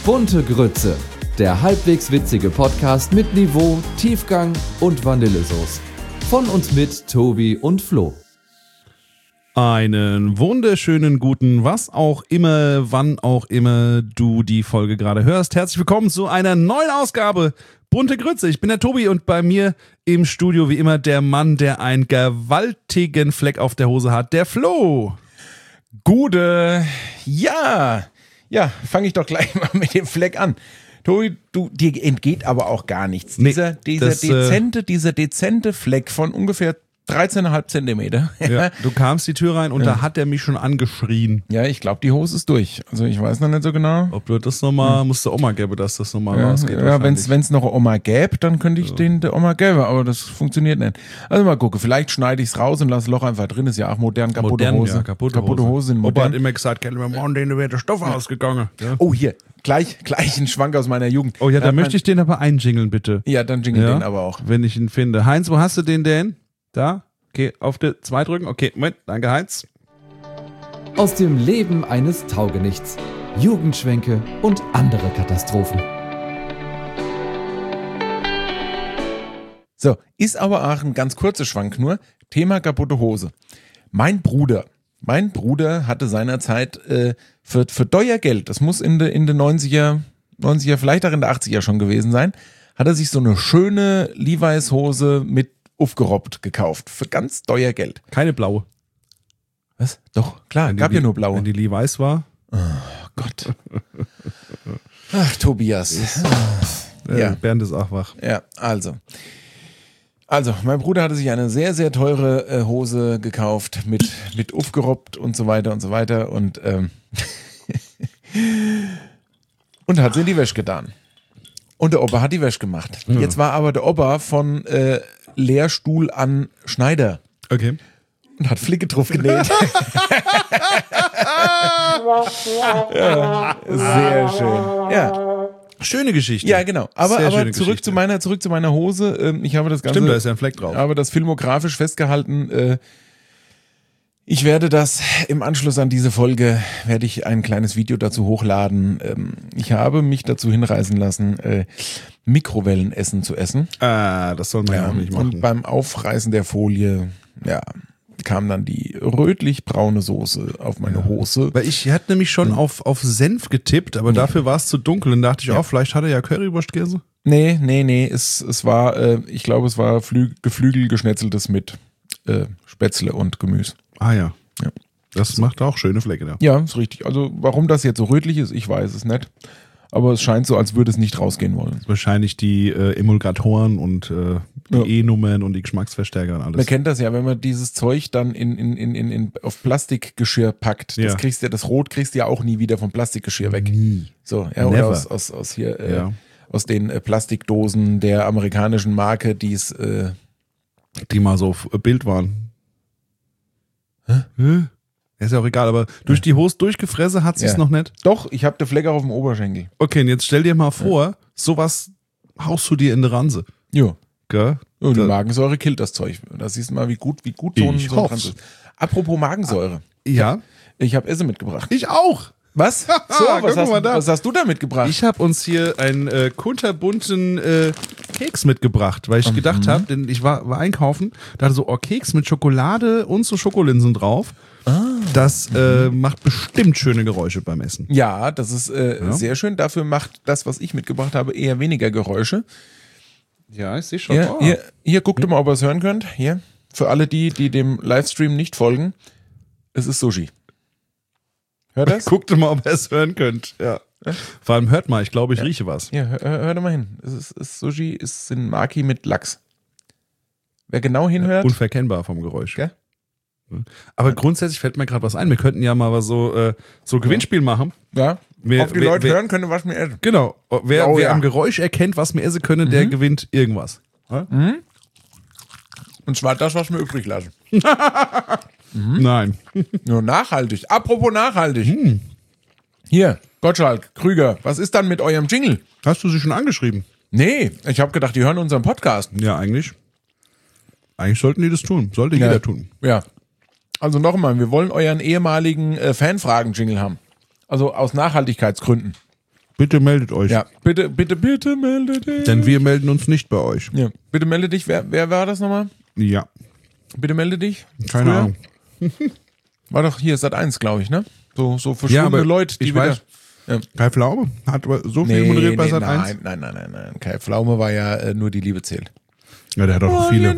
Bunte Grütze, der halbwegs witzige Podcast mit Niveau, Tiefgang und Vanillesoße. Von und mit Tobi und Flo. Einen wunderschönen guten, was auch immer, wann auch immer du die Folge gerade hörst. Herzlich willkommen zu einer neuen Ausgabe Bunte Grütze. Ich bin der Tobi und bei mir im Studio wie immer der Mann, der einen gewaltigen Fleck auf der Hose hat, der Flo. Gute, ja, fange ich doch gleich mal mit dem Fleck an. Tobi, dir entgeht aber auch gar nichts. Nee, Dieser dezente Fleck von ungefähr 13,5 Zentimeter. Ja, du kamst die Tür rein und da hat er mich schon angeschrien. Ja, ich glaube, die Hose ist durch. Also ich weiß noch nicht so genau. Ob du das nochmal, musst du Oma gäbe, dass das nochmal rausgeht. Ja, wenn es noch eine Oma gäbe, dann könnte ich den der Oma gäbe, aber das funktioniert nicht. Also mal gucken, vielleicht schneide ich es raus und lasse Loch einfach drin. Ist ja auch modern, kaputte Hose. Ja, kaputte Hose sind modern. Opa hat immer gesagt, wir morgen denen wäre der Stoff ausgegangen. Ja. Oh, hier, gleich ein Schwank aus meiner Jugend. Oh ja, da möchte ich den aber einjingeln, bitte. Ja, dann jingle den aber auch. Wenn ich ihn finde. Heinz, wo hast du den denn? Da? Okay, auf die 2 drücken. Okay, Moment, danke Heinz. Aus dem Leben eines Taugenichts, Jugendschwänke und andere Katastrophen. So, ist aber auch ein ganz kurzer Schwank nur. Thema kaputte Hose. Mein Bruder hatte seinerzeit für teuer Geld, das muss in den 90er, vielleicht auch in der 80er schon gewesen sein, hat er sich so eine schöne Levi's Hose mit aufgerobbt gekauft. Für ganz teuer Geld. Keine blaue. Was? Doch, klar, gab ja nur blaue. Wenn die Levi's war. Oh Gott. Ach, Tobias. Ja. Bernd ist auch wach. Ja, also, mein Bruder hatte sich eine sehr, sehr teure Hose gekauft mit aufgerobbt und so weiter und und hat sie in die Wäsche getan. Und der Opa hat die Wäsche gemacht. Ja. Jetzt war aber der Opa von Lehrstuhl an Schneider. Okay. Und hat Flicke drauf genäht. Ja, sehr schön. Ja. Schöne Geschichte. Ja, genau. Aber zurück zu meiner Hose. Ich habe das Ganze. Stimmt, da ist ja ein Fleck drauf. Aber das filmografisch festgehalten. Ich werde das im Anschluss an diese Folge, werde ich ein kleines Video dazu hochladen. Ich habe mich dazu hinreißen lassen, Mikrowellenessen zu essen. Das soll man ja auch nicht machen. Und beim Aufreißen der Folie, kam dann die rötlich-braune Soße auf meine Hose. Weil ich hatte nämlich schon auf Senf getippt, aber dafür war es zu dunkel. Und dachte ich vielleicht hat er ja Currywurstkäse. Nee. Es war, ich glaube, es war geflügelgeschnetzeltes mit Spätzle und Gemüse. Ah ja. Das macht auch schöne Flecke da. Ja, ist richtig. Also warum das jetzt so rötlich ist, ich weiß es nicht. Aber es scheint so, als würde es nicht rausgehen wollen. Wahrscheinlich die Emulgatoren und die E-Nummern und die Geschmacksverstärker und alles. Man kennt das ja, wenn man dieses Zeug dann auf Plastikgeschirr packt. Das Rot kriegst du ja auch nie wieder vom Plastikgeschirr weg. Nie. So, ja, oder aus hier, aus den Plastikdosen der amerikanischen Marke, die mal so auf Bild waren. Hä? Ist ja auch egal, aber durch die Hose durchgefressen hat sie es noch nicht? Doch, ich habe den Fleck auch auf dem Oberschenkel. Okay, und jetzt stell dir mal vor, sowas haust du dir in die Ranse. Ja. Gell? Und die Magensäure killt das Zeug. Da siehst du mal, wie gut so ein Ranse ist. Apropos Magensäure. Ja? Ich habe Essen mitgebracht. Ich auch. Was? So, was hast du da mitgebracht? Ich habe uns hier einen kunterbunten Keks mitgebracht, weil ich gedacht habe, denn ich war einkaufen, da hatte so Keks mit Schokolade und so Schokolinsen drauf. Das macht bestimmt schöne Geräusche beim Essen. Ja, das ist sehr schön. Dafür macht das, was ich mitgebracht habe, eher weniger Geräusche. Ja, ich sehe schon. Hier guckt mal, ob ihr es hören könnt. Hier, für alle die dem Livestream nicht folgen, es ist Sushi. Hört das? Guckt mal, ob ihr es hören könnt. Ja. Vor allem hört mal, ich glaube, ich rieche was. Ja, hör doch mal hin. Es ist Sushi, es sind Maki mit Lachs. Wer genau hinhört. Unverkennbar vom Geräusch. Gell? Aber grundsätzlich fällt mir gerade was ein. Wir könnten ja mal so Gewinnspiel machen. Ja. Ob die Leute hören können, was wir essen. Genau. Wer am Geräusch erkennt, was wir essen können, der gewinnt irgendwas. Ja? Und zwar das, was wir übrig lassen. Nein. Nur nachhaltig. Apropos nachhaltig. Hier, Gottschalk, Krüger, was ist dann mit eurem Jingle? Hast du sie schon angeschrieben? Nee, ich habe gedacht, die hören unseren Podcast. Ja, eigentlich. Eigentlich sollten die das tun. Sollte jeder tun. Ja. Also nochmal, wir wollen euren ehemaligen Fanfragen-Jingle haben. Also aus Nachhaltigkeitsgründen. Bitte meldet euch. Ja, bitte melde dich. Denn wir melden uns nicht bei euch. Ja, bitte melde dich. Wer war das nochmal? Ja. Bitte melde dich. Keine Früher? Ahnung. War doch hier Sat.1, glaube ich, ne? So verschwundene Leute, die ich wieder... weiß. Ja. Kai Pflaume hat aber so viel moderiert bei Sat.1. Nein. Kai Pflaume war ja nur die Liebe zählt. Ja, der hat doch noch viele.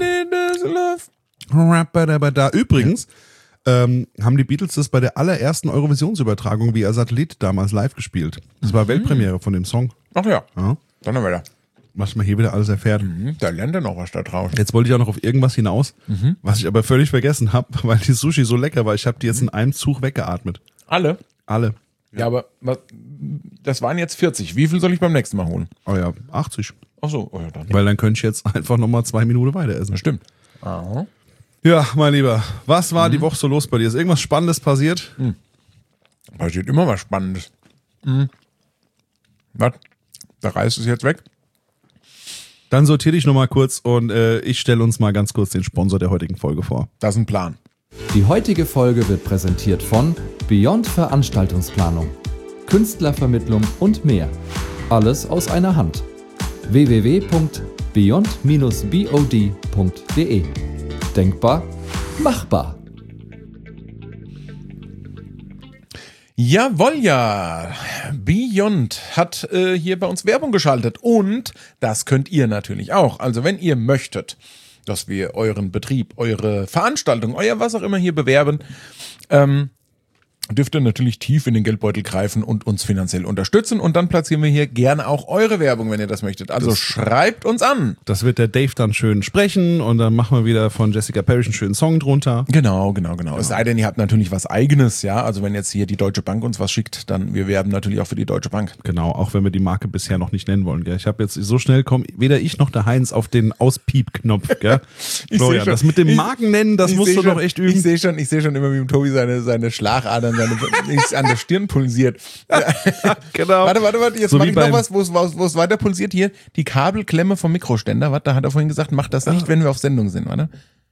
Da übrigens haben die Beatles das bei der allerersten Eurovisionsübertragung via Satellit damals live gespielt. Das war Weltpremiere von dem Song. Ach ja, Ja. dann haben wir da. Was man hier wieder alles erfährt. Da lernt er noch was da draußen. Jetzt wollte ich auch noch auf irgendwas hinaus, was ich aber völlig vergessen habe, weil die Sushi so lecker war. Ich habe die jetzt in einem Zug weggeatmet. Alle? Alle. Ja, aber das waren jetzt 40. Wie viel soll ich beim nächsten Mal holen? Oh ja, 80. Ach so, oh ja, dann. Weil dann könnte ich jetzt einfach nochmal 2 Minuten weiter essen. Stimmt. Aha. Ja, mein Lieber, was war die Woche so los bei dir? Ist irgendwas Spannendes passiert? Passiert immer was Spannendes. Was? Der Reis ist jetzt weg? Dann sortier dich nochmal kurz und ich stelle uns mal ganz kurz den Sponsor der heutigen Folge vor. Das ist ein Plan. Die heutige Folge wird präsentiert von Beyond Veranstaltungsplanung, Künstlervermittlung und mehr. Alles aus einer Hand. www.beyond-bod.de. Denkbar, machbar. Jawohl, ja. Beyond hat hier bei uns Werbung geschaltet und das könnt ihr natürlich auch. Also wenn ihr möchtet, dass wir euren Betrieb, eure Veranstaltung, euer was auch immer hier bewerben, dürft ihr natürlich tief in den Geldbeutel greifen und uns finanziell unterstützen und dann platzieren wir hier gerne auch eure Werbung, wenn ihr das möchtet. Also schreibt uns an. Das wird der Dave dann schön sprechen und dann machen wir wieder von Jessica Parrish einen schönen Song drunter. Genau. Es sei denn, ihr habt natürlich was Eigenes, ja. Also wenn jetzt hier die Deutsche Bank uns was schickt, dann wir werben natürlich auch für die Deutsche Bank. Genau, auch wenn wir die Marke bisher noch nicht nennen wollen. Gell? Ich habe jetzt so schnell kommen weder ich noch der Heinz auf den Auspiep-Knopf. Gell? Florian, das mit dem Marken nennen, das musst du doch echt üben. Ich sehe schon immer, wie im Tobi seine Schlagadern, an der Stirn pulsiert. Genau. Warte, jetzt So mache wie ich noch beim- was, wo es weiter pulsiert. Hier, die Kabelklemme vom Mikroständer. Warte, da hat er vorhin gesagt, mach das nicht, wenn wir auf Sendung sind, warte.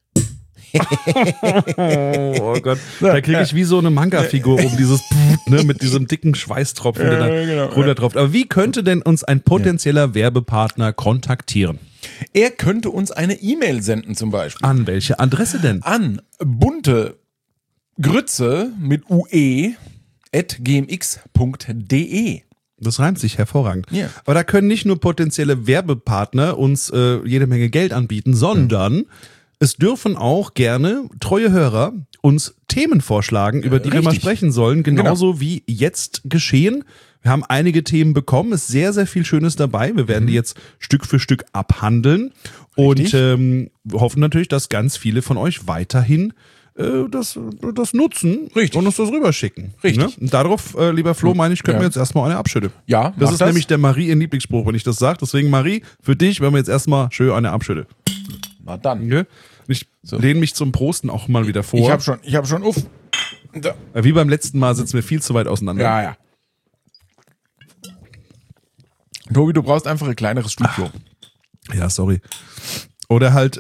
Oh Gott, da kriege ich wie so eine Manga-Figur um dieses ne, mit diesem dicken Schweißtropfen, der da genau, runtertropft. Aber wie könnte denn uns ein potenzieller Werbepartner kontaktieren? Er könnte uns eine E-Mail senden zum Beispiel. An welche Adresse denn? An bunte Grütze mit ue@gmx.de. Das reimt sich hervorragend. Ja. Aber da können nicht nur potenzielle Werbepartner uns jede Menge Geld anbieten, sondern es dürfen auch gerne treue Hörer uns Themen vorschlagen, über die wir mal richtig. sprechen sollen, genauso wie jetzt geschehen. Wir haben einige Themen bekommen, ist sehr, sehr viel Schönes dabei. Wir werden die jetzt Stück für Stück abhandeln und hoffen natürlich, dass ganz viele von euch weiterhin das nutzen Richtig. und uns das rüberschicken. Richtig. Ne? Und darauf, lieber Flo, meine ich, können wir jetzt erstmal eine abschütten. Ja, Das mach ist nämlich der Marie ihr Lieblingsspruch, wenn ich das sage. Deswegen, Marie, für dich werden wir jetzt erstmal schön eine abschütte. Na dann. Okay? Ich lehne mich zum Prosten auch mal wieder vor. Ich hab schon uff. Da. Wie beim letzten Mal sitzen wir viel zu weit auseinander. Ja. Tobi, du brauchst einfach ein kleineres Studio. Ja, sorry. Oder halt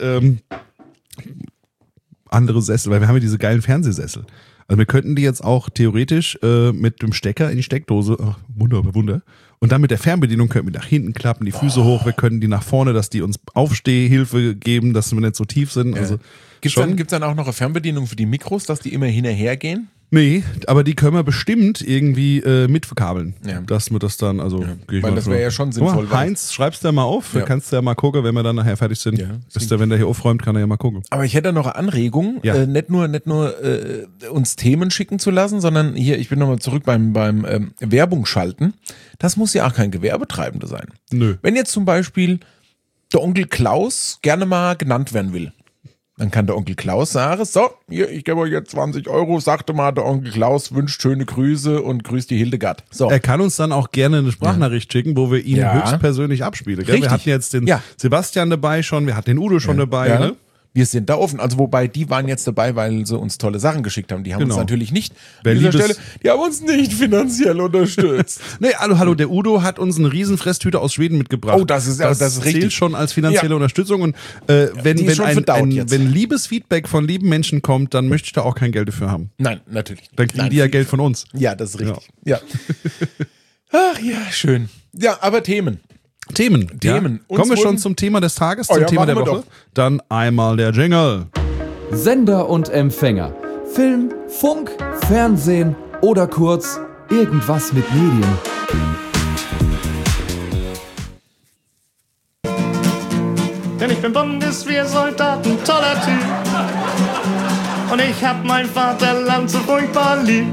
andere Sessel, weil wir haben ja diese geilen Fernsehsessel. Also wir könnten die jetzt auch theoretisch mit dem Stecker in die Steckdose, Wunder. Und dann mit der Fernbedienung könnten wir nach hinten klappen, die Füße hoch, wir können die nach vorne, dass die uns Aufstehhilfe geben, dass wir nicht so tief sind. Also Gibt's dann auch noch eine Fernbedienung für die Mikros, dass die immer hinterher gehen? Nee, aber die können wir bestimmt irgendwie mit verkabeln. Ja. Dass wir das dann, also geh ich Weil mal das von- wäre ja schon Guck mal, sinnvoll, weil- Heinz, schreib's da mal auf, Ja. kannst du ja mal gucken, wenn wir dann nachher fertig sind. Ja. Wenn der hier aufräumt, kann er ja mal gucken. Aber ich hätte noch eine Anregung, Ja. nicht nur uns Themen schicken zu lassen, sondern hier, ich bin nochmal zurück beim Werbung schalten. Das muss ja auch kein Gewerbetreibender sein. Nö. Wenn jetzt zum Beispiel der Onkel Klaus gerne mal genannt werden will, dann kann der Onkel Klaus sagen, so, hier, ich gebe euch jetzt 20 €, sagte mal, der Onkel Klaus wünscht schöne Grüße und grüßt die Hildegard. So. Er kann uns dann auch gerne eine Sprachnachricht schicken, wo wir ihn Ja. höchstpersönlich abspielen. Gell? Wir Richtig. hatten jetzt den Ja. Sebastian dabei schon, wir hatten den Udo schon dabei. Ja. Ne? Wir sind da offen. Also wobei, die waren jetzt dabei, weil sie uns tolle Sachen geschickt haben. Die haben uns Genau. natürlich nicht, Wer an dieser Liebes- Stelle, die haben uns nicht finanziell unterstützt. Nee, hallo, der Udo hat uns eine riesen Fresstüte aus Schweden mitgebracht. Oh, das ist zählt richtig. schon als finanzielle Ja. Unterstützung. Und die wenn ist schon verdaut jetzt. wenn liebes Feedback von lieben Menschen kommt, dann möchte ich da auch kein Geld dafür haben. Nein, natürlich. Dann kriegen Nein, die ja Geld von uns. Ja, das ist richtig. Ja. Ach ja, schön. Ja, aber Themen. Themen. Ja. Uns Kommen wir schon wurden- zum Thema des Tages, Oh zum ja, Thema der machen wir Woche? Dann einmal der Jingle. Sender und Empfänger. Film, Funk, Fernsehen oder kurz irgendwas mit Medien. Denn ich bin Bundeswehrsoldat, ein toller Typ. Und ich hab mein Vaterland so furchtbar lieb.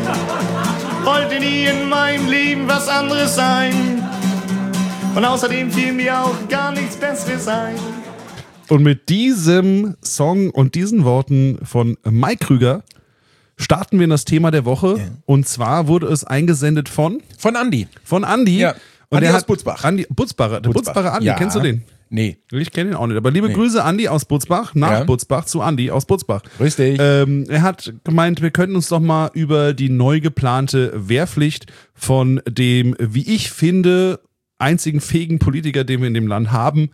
Wollte nie in meinem Leben was anderes sein. Und außerdem fiel mir auch gar nichts Besseres ein. Und mit diesem Song und diesen Worten von Mike Krüger starten wir in das Thema der Woche. Ja. Und zwar wurde es eingesendet von Von Andi. Ja. Und Andi der aus hat Butzbach. Andi, Butzbacher, der Butzbacher Andi, Ja. kennst du den? Nee. Ich kenne ihn auch nicht. Aber liebe Grüße, Andi aus Butzbach, nach Ja. Butzbach zu Andi aus Butzbach. Grüß dich. Er hat gemeint, wir könnten uns doch mal über die neu geplante Wehrpflicht von dem, wie ich finde, einzigen fähigen Politiker, den wir in dem Land haben,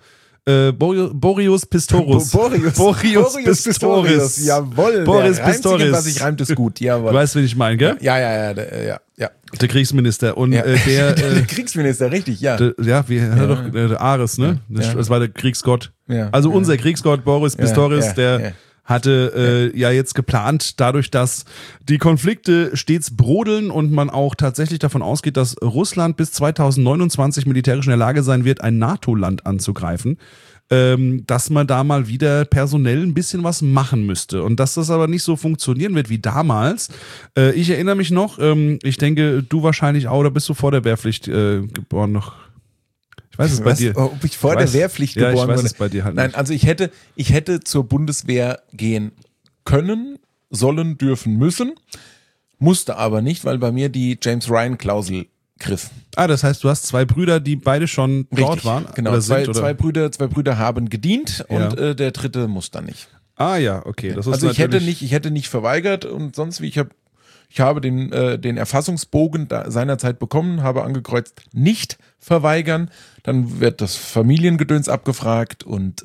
Boris Pistorius. Boris Pistorius. Jawohl. Boris der reimt sich Pistorius. in was ich reimt, ist gut. Du Jawohl. weißt, wen ich meine, gell? Ja. Der Kriegsminister. Und Ja. der, Der Kriegsminister, richtig, ja. wie hat er doch, der Ares, ne? Ja. Das war der Kriegsgott. Ja. Also unser Kriegsgott Boris Pistorius, ja, der ja. hatte ja jetzt geplant, dadurch, dass die Konflikte stets brodeln und man auch tatsächlich davon ausgeht, dass Russland bis 2029 militärisch in der Lage sein wird, ein NATO-Land anzugreifen, dass man da mal wieder personell ein bisschen was machen müsste. Und dass das aber nicht so funktionieren wird wie damals. Ich erinnere mich noch, ich denke, du wahrscheinlich auch, oder bist du vor der Wehrpflicht geboren noch? Ich weiß es bei dir. Ob ich vor Ich der weiß- Wehrpflicht ja, ich geboren weiß wurde? es bei dir halt Nein, nicht. also ich hätte zur Bundeswehr gehen können, sollen, dürfen, müssen, musste aber nicht, weil bei mir die James-Ryan-Klausel griff. Ah, das heißt, du hast zwei Brüder, die beide schon dort waren? Genau, oder zwei, sind, oder? zwei Brüder haben gedient und Ja. der dritte muss dann nicht. Ah ja, okay. Das ist Also ich natürlich- hätte nicht verweigert und sonst wie ich habe den Erfassungsbogen seinerzeit bekommen, habe angekreuzt, nicht verweigern. Dann wird das Familiengedöns abgefragt und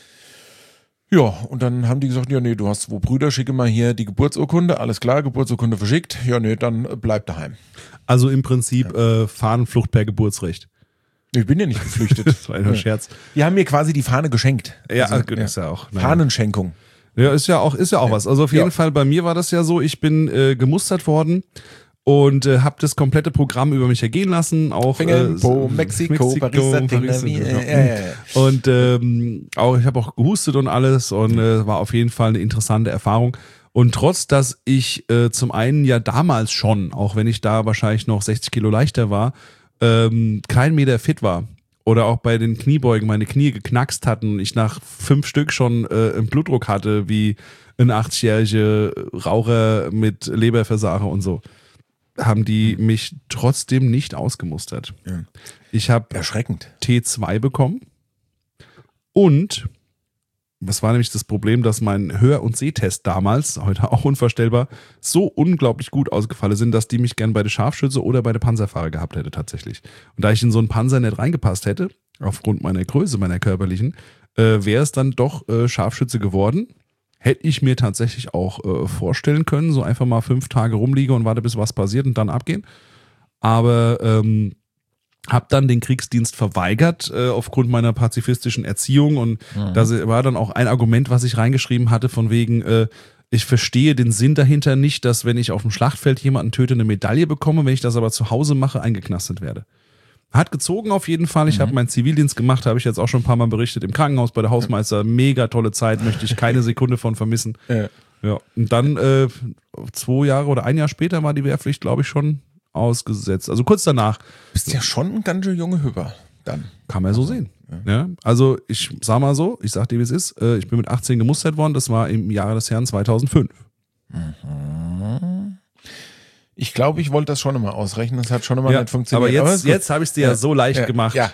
und dann haben die gesagt, ja nee, du hast 2 Brüder, schicke mal hier die Geburtsurkunde, alles klar, Geburtsurkunde verschickt, ja nee, dann bleib daheim. Also im Prinzip Fahnenflucht per Geburtsrecht. Ich bin ja nicht geflüchtet. Das war ein Scherz. Die haben mir quasi die Fahne geschenkt. Ja, Also, gut, ist ja auch. naja. Fahnenschenkung. Ja, ist ja auch was. Also auf jeden Ja. Fall, bei mir war das ja so, ich bin gemustert worden und habe das komplette Programm über mich ergehen lassen. Auch Finger in Po, Mexiko, Paris, ja. Und auch ich habe auch gehustet und alles und war auf jeden Fall eine interessante Erfahrung. Und trotz, dass ich zum einen ja damals schon, auch wenn ich da wahrscheinlich noch 60 Kilo leichter war, kein Meter fit war oder auch bei den Kniebeugen meine Knie geknackst hatten und ich nach 5 Stück schon einen Blutdruck hatte wie ein 80-jähriger Raucher mit Leberversagen und so, haben die mich trotzdem nicht ausgemustert. Ja. Ich habe Erschreckend. T2 bekommen und das war nämlich das Problem, dass mein Hör- und Sehtest damals, heute auch unvorstellbar, so unglaublich gut ausgefallen sind, dass die mich gern bei der Scharfschütze oder bei der Panzerfahrer gehabt hätte tatsächlich. Und da ich in so einen Panzer nicht reingepasst hätte, aufgrund meiner Größe, meiner körperlichen, wäre es dann doch Scharfschütze geworden. Hätte ich mir tatsächlich auch vorstellen können, so einfach mal 5 Tage rumliege und warte, bis was passiert und dann abgehen. Aber habe dann den Kriegsdienst verweigert aufgrund meiner pazifistischen Erziehung und das war dann auch ein Argument, was ich reingeschrieben hatte von wegen, ich verstehe den Sinn dahinter nicht, dass wenn ich auf dem Schlachtfeld jemanden töte, eine Medaille bekomme, wenn ich das aber zu Hause mache, eingeknastet werde. Hat gezogen auf jeden Fall. Ich habe meinen Zivildienst gemacht, habe ich jetzt auch schon ein paar Mal berichtet, im Krankenhaus bei der Hausmeister. Mega tolle Zeit, möchte ich keine Sekunde von vermissen. Ja. Und dann 2 Jahre oder 1 Jahr später war die Wehrpflicht, glaube ich, schon ausgesetzt. Also kurz danach. Bist ja schon ein ganz schön junge Hüpper dann. Kann man so sehen. Ja, also ich sag mal so, ich sag dir, wie es ist, ich bin mit 18 gemustert worden, das war im Jahre des Herrn 2005. Ich glaube, ich wollte das schon immer ausrechnen, das hat schon immer nicht funktioniert. aber ist gut. jetzt habe ich es dir ja so leicht gemacht. Ja.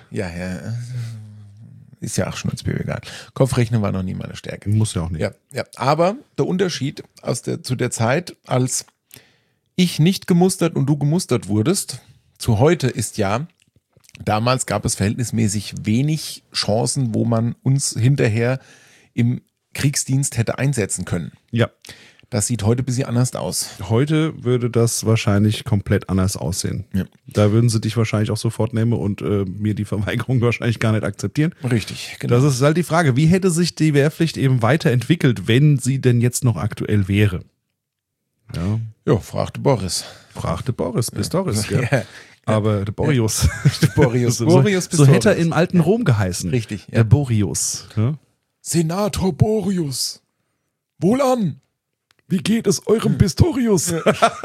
Ist ja auch schnurzpiep egal. Kopfrechnen war noch nie meine Stärke. Muss ja auch nicht. Ja. Aber der Unterschied zu der Zeit, als ich nicht gemustert und du gemustert wurdest, zu heute ist ja, damals gab es verhältnismäßig wenig Chancen, wo man uns hinterher im Kriegsdienst hätte einsetzen können. Ja. Das sieht heute ein bisschen anders aus. Heute würde das wahrscheinlich komplett anders aussehen. Ja. Da würden sie dich wahrscheinlich auch sofort nehmen und mir die Verweigerung wahrscheinlich gar nicht akzeptieren. Richtig, genau. Das ist halt die Frage, wie hätte sich die Wehrpflicht eben weiterentwickelt, wenn sie denn jetzt noch aktuell wäre? Ja, Ja, fragte Boris. fragte Boris, Pistorius, Ja. gell? Aber der Boreas. Boreas. so, Boreas so hätte er Pistorius. im alten Rom geheißen. Richtig, ja. Der Boreas. Ja? Senator Boreas. Wohlan. Wie geht es eurem Pistorius?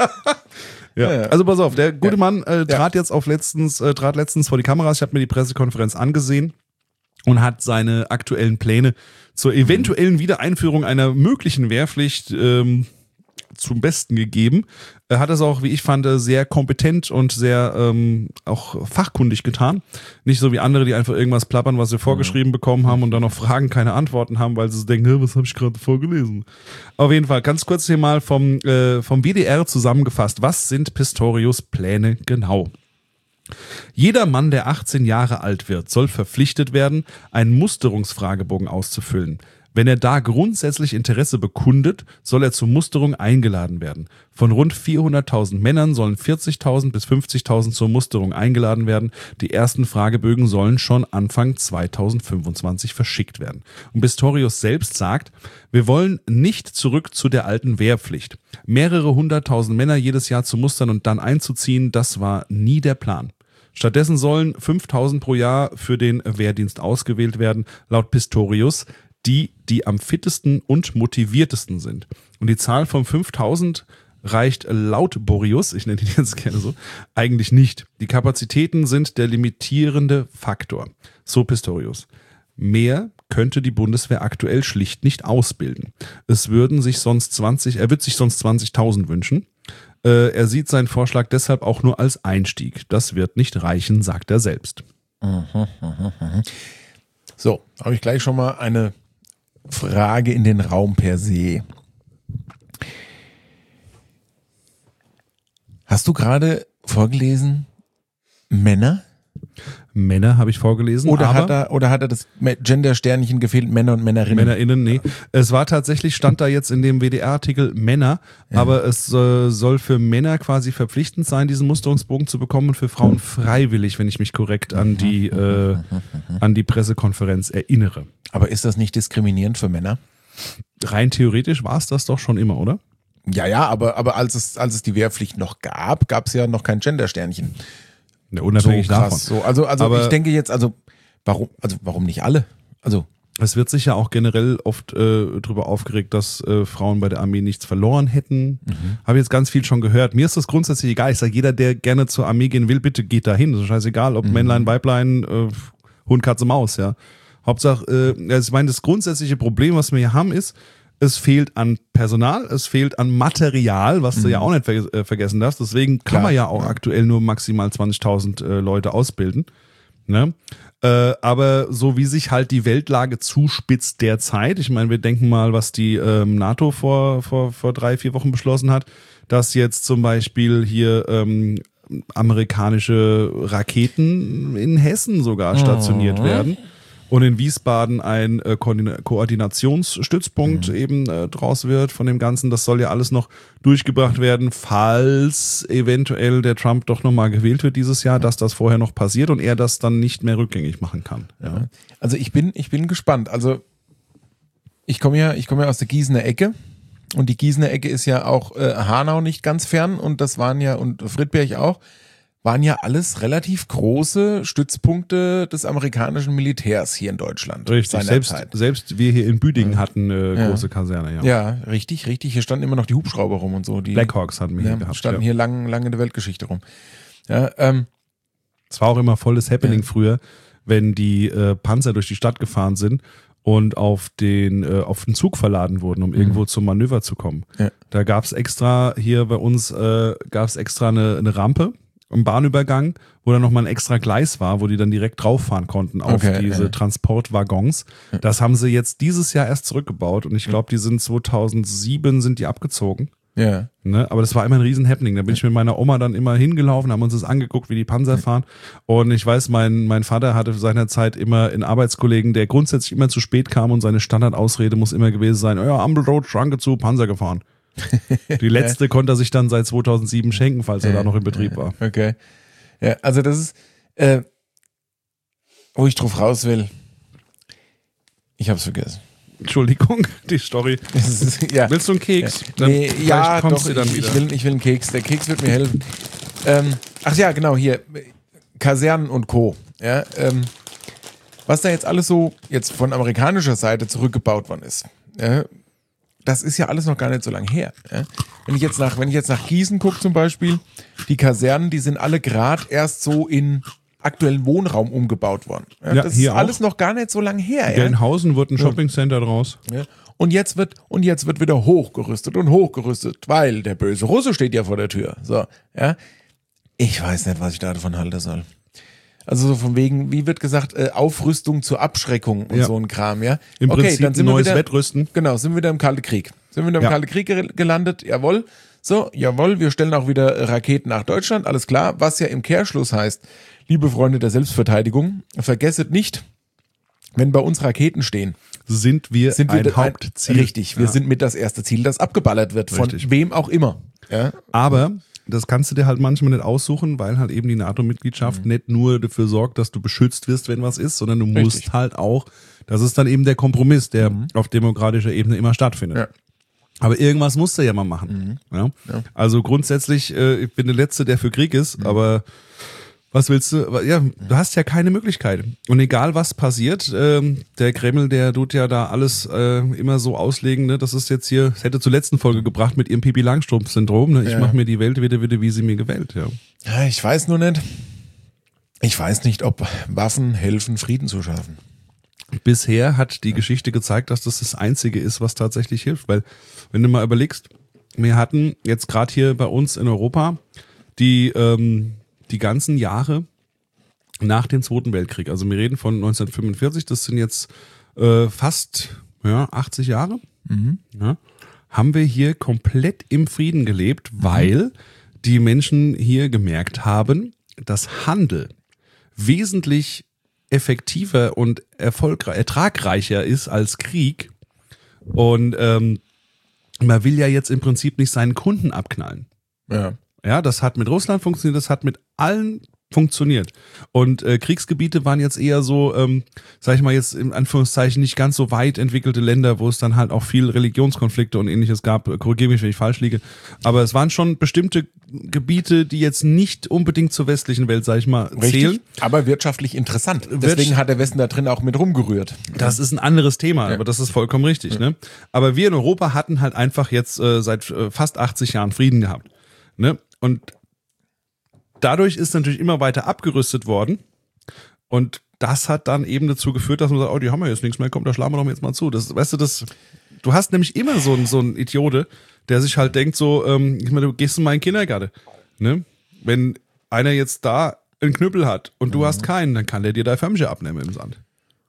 Ja. Ja. Also pass auf, der gute Mann trat letztens vor die Kameras. Ich habe mir die Pressekonferenz angesehen und hat seine aktuellen Pläne zur eventuellen Wiedereinführung einer möglichen Wehrpflicht zum Besten gegeben. Er hat es auch, wie ich fand, sehr kompetent und sehr auch fachkundig getan. Nicht so wie andere, die einfach irgendwas plappern, was sie vorgeschrieben bekommen haben und dann noch Fragen, keine Antworten haben, weil sie denken, was habe ich gerade vorgelesen? Auf jeden Fall, ganz kurz hier mal vom WDR zusammengefasst. Was sind Pistorius' Pläne genau? Jeder Mann, der 18 Jahre alt wird, soll verpflichtet werden, einen Musterungsfragebogen auszufüllen. Wenn er da grundsätzlich Interesse bekundet, soll er zur Musterung eingeladen werden. Von rund 400.000 Männern sollen 40.000 bis 50.000 zur Musterung eingeladen werden. Die ersten Fragebögen sollen schon Anfang 2025 verschickt werden. Und Pistorius selbst sagt, wir wollen nicht zurück zu der alten Wehrpflicht. Mehrere 100.000 Männer jedes Jahr zu mustern und dann einzuziehen, das war nie der Plan. Stattdessen sollen 5.000 pro Jahr für den Wehrdienst ausgewählt werden, laut Pistorius, die am fittesten und motiviertesten sind. Und die Zahl von 5.000 reicht laut Boreas, ich nenne ihn jetzt gerne so, eigentlich nicht. Die Kapazitäten sind der limitierende Faktor. So Pistorius. Mehr könnte die Bundeswehr aktuell schlicht nicht ausbilden. Er wird sich sonst 20.000 wünschen. Er sieht seinen Vorschlag deshalb auch nur als Einstieg. Das wird nicht reichen, sagt er selbst. So, habe ich gleich schon mal eine Frage in den Raum per se. Hast du gerade vorgelesen, Männer? Männer habe ich vorgelesen. Oder aber hat er das Gender-Sternchen gefehlt, Männer und Männerinnen? MännerInnen, nee. Es war tatsächlich, stand da jetzt in dem WDR-Artikel Männer, aber es soll für Männer quasi verpflichtend sein, diesen Musterungsbogen zu bekommen und für Frauen freiwillig, wenn ich mich korrekt an die Pressekonferenz erinnere. Aber ist das nicht diskriminierend für Männer? Rein theoretisch war es das doch schon immer, oder? Ja, aber als es die Wehrpflicht noch gab es ja noch kein Gender-Sternchen. Ja, unabhängig davon. So, also Aber ich denke jetzt, warum nicht alle? Also es wird sich ja auch generell oft drüber aufgeregt, dass Frauen bei der Armee nichts verloren hätten. Habe jetzt ganz viel schon gehört. Mir ist das grundsätzlich egal. Ich sage, jeder, der gerne zur Armee gehen will, bitte geht dahin. Das ist scheißegal, ob Männlein, Weiblein, Hund, Katze, Maus, ja. Hauptsache, ich meine, das grundsätzliche Problem, was wir hier haben, ist, es fehlt an Personal, es fehlt an Material, was du ja auch nicht vergessen darfst. Deswegen kann man ja auch aktuell nur maximal 20.000 Leute ausbilden. Ne? Aber so wie sich halt die Weltlage zuspitzt derzeit, ich meine, wir denken mal, was die NATO vor 3-4 Wochen beschlossen hat, dass jetzt zum Beispiel hier amerikanische Raketen in Hessen sogar stationiert werden. Und in Wiesbaden ein Koordinationsstützpunkt eben draus wird von dem Ganzen. Das soll ja alles noch durchgebracht werden, falls eventuell der Trump doch nochmal gewählt wird dieses Jahr, dass das vorher noch passiert und er das dann nicht mehr rückgängig machen kann. Ja. Also ich bin gespannt. Also ich komme ja aus der Gießener Ecke. Und die Gießener Ecke ist ja auch Hanau nicht ganz fern und das waren ja, und Friedberg auch, waren ja alles relativ große Stützpunkte des amerikanischen Militärs hier in Deutschland. Richtig, selbst wir hier in Büdingen hatten eine große Kaserne, ja. Ja, richtig. Hier standen immer noch die Hubschrauber rum und so. Die Blackhawks hatten wir hier gehabt. Standen hier lang in der Weltgeschichte rum. Ja, es war auch immer volles Happening früher, wenn die Panzer durch die Stadt gefahren sind und auf den Zug verladen wurden, um irgendwo zum Manöver zu kommen. Ja. Da gab es extra hier bei uns eine Rampe im Bahnübergang, wo dann nochmal ein extra Gleis war, wo die dann direkt drauffahren konnten auf diese Transportwaggons. Das haben sie jetzt dieses Jahr erst zurückgebaut und ich glaube, die sind 2007 sind die abgezogen. Ja. Ne? Aber das war immer ein riesen Happening. Da bin ich mit meiner Oma dann immer hingelaufen, haben uns das angeguckt, wie die Panzer fahren. Und ich weiß, mein Vater hatte seinerzeit immer einen Arbeitskollegen, der grundsätzlich immer zu spät kam und seine Standardausrede muss immer gewesen sein, ja, Ampel rot, Schranke zu, Panzer gefahren. Die letzte konnte er sich dann seit 2007 schenken, falls er da noch in Betrieb war. Okay. Ja, also das ist, wo ich drauf raus will. Ich hab's vergessen. Entschuldigung, die Story. Ja. Willst du einen Keks? Nee, ja, kommst doch, du dann wieder. ich will einen Keks. Der Keks wird mir helfen. Ach ja, genau, hier. Kasernen und Co. Ja, was da jetzt alles so jetzt von amerikanischer Seite zurückgebaut worden ist. Das ist ja alles noch gar nicht so lange her. Ja? Wenn ich jetzt nach Gießen gucke zum Beispiel, die Kasernen, die sind alle gerade erst so in aktuellen Wohnraum umgebaut worden. Ja, Ja, das hier ist alles auch. noch gar nicht so lange her. Ja? Gelnhausen wird ein Shoppingcenter draus. Ja. Und jetzt wird wieder hochgerüstet, weil der böse Russe steht ja vor der Tür. So, ja. Ich weiß nicht, was ich davon halten soll. Also so von wegen, wie wird gesagt, Aufrüstung zur Abschreckung und so ein Kram, ja. Im Prinzip dann sind ein neues wir wieder, Wettrüsten. Genau, sind wir wieder im Kalten Krieg. Kalten Krieg gelandet, jawohl. So, jawohl, wir stellen auch wieder Raketen nach Deutschland, alles klar. Was ja im Kehrschluss heißt, liebe Freunde der Selbstverteidigung, vergesset nicht, wenn bei uns Raketen stehen, Sind wir ein das Hauptziel. Richtig, wir sind mit das erste Ziel, das abgeballert wird, von Richtig. wem auch immer. Ja? Aber das kannst du dir halt manchmal nicht aussuchen, weil halt eben die NATO-Mitgliedschaft nicht nur dafür sorgt, dass du beschützt wirst, wenn was ist, sondern du musst Richtig. halt auch, das ist dann eben der Kompromiss, der auf demokratischer Ebene immer stattfindet. Ja. Aber irgendwas musst du ja mal machen. Ja? Also grundsätzlich, ich bin der Letzte, der für Krieg ist, aber was willst du? Ja, du hast ja keine Möglichkeit. Und egal was passiert, der Kreml, der tut ja da alles immer so auslegen, ne? Das ist jetzt hier, das hätte zur letzten Folge gebracht mit ihrem Pippi Langstrumpf-Syndrom, ne? Ich mache mir die Welt wieder, wie sie mir gefällt, ja. Ja, ich weiß nur nicht. Ich weiß nicht, ob Waffen helfen, Frieden zu schaffen. Bisher hat die Geschichte gezeigt, dass das Einzige ist, was tatsächlich hilft. Weil, wenn du mal überlegst, wir hatten jetzt gerade hier bei uns in Europa die ganzen Jahre nach dem Zweiten Weltkrieg, also wir reden von 1945, das sind jetzt fast 80 Jahre, ja, haben wir hier komplett im Frieden gelebt, weil die Menschen hier gemerkt haben, dass Handel wesentlich effektiver und ertragreicher ist als Krieg. Und man will ja jetzt im Prinzip nicht seinen Kunden abknallen. Ja. Ja, das hat mit Russland funktioniert, das hat mit allen funktioniert. Und Kriegsgebiete waren jetzt eher so, sag ich mal jetzt in Anführungszeichen, nicht ganz so weit entwickelte Länder, wo es dann halt auch viel Religionskonflikte und ähnliches gab. Korrigiere mich, wenn ich falsch liege. Aber es waren schon bestimmte Gebiete, die jetzt nicht unbedingt zur westlichen Welt, sag ich mal, zählen. Richtig, aber wirtschaftlich interessant. Deswegen hat der Westen da drin auch mit rumgerührt. Das ist ein anderes Thema, aber das ist vollkommen richtig. Ne? Aber wir in Europa hatten halt einfach jetzt seit fast 80 Jahren Frieden gehabt. Ne? Und dadurch ist natürlich immer weiter abgerüstet worden. Und das hat dann eben dazu geführt, dass man sagt, oh, die haben ja jetzt nichts mehr, komm, da schlagen wir doch jetzt mal zu. Das, weißt du, du hast nämlich immer so einen Idiote, der sich halt denkt so, ich meine, du gehst in meinen Kindergarten. Ne? Wenn einer jetzt da einen Knüppel hat und du hast keinen, dann kann der dir dein Förmchen abnehmen im Sand.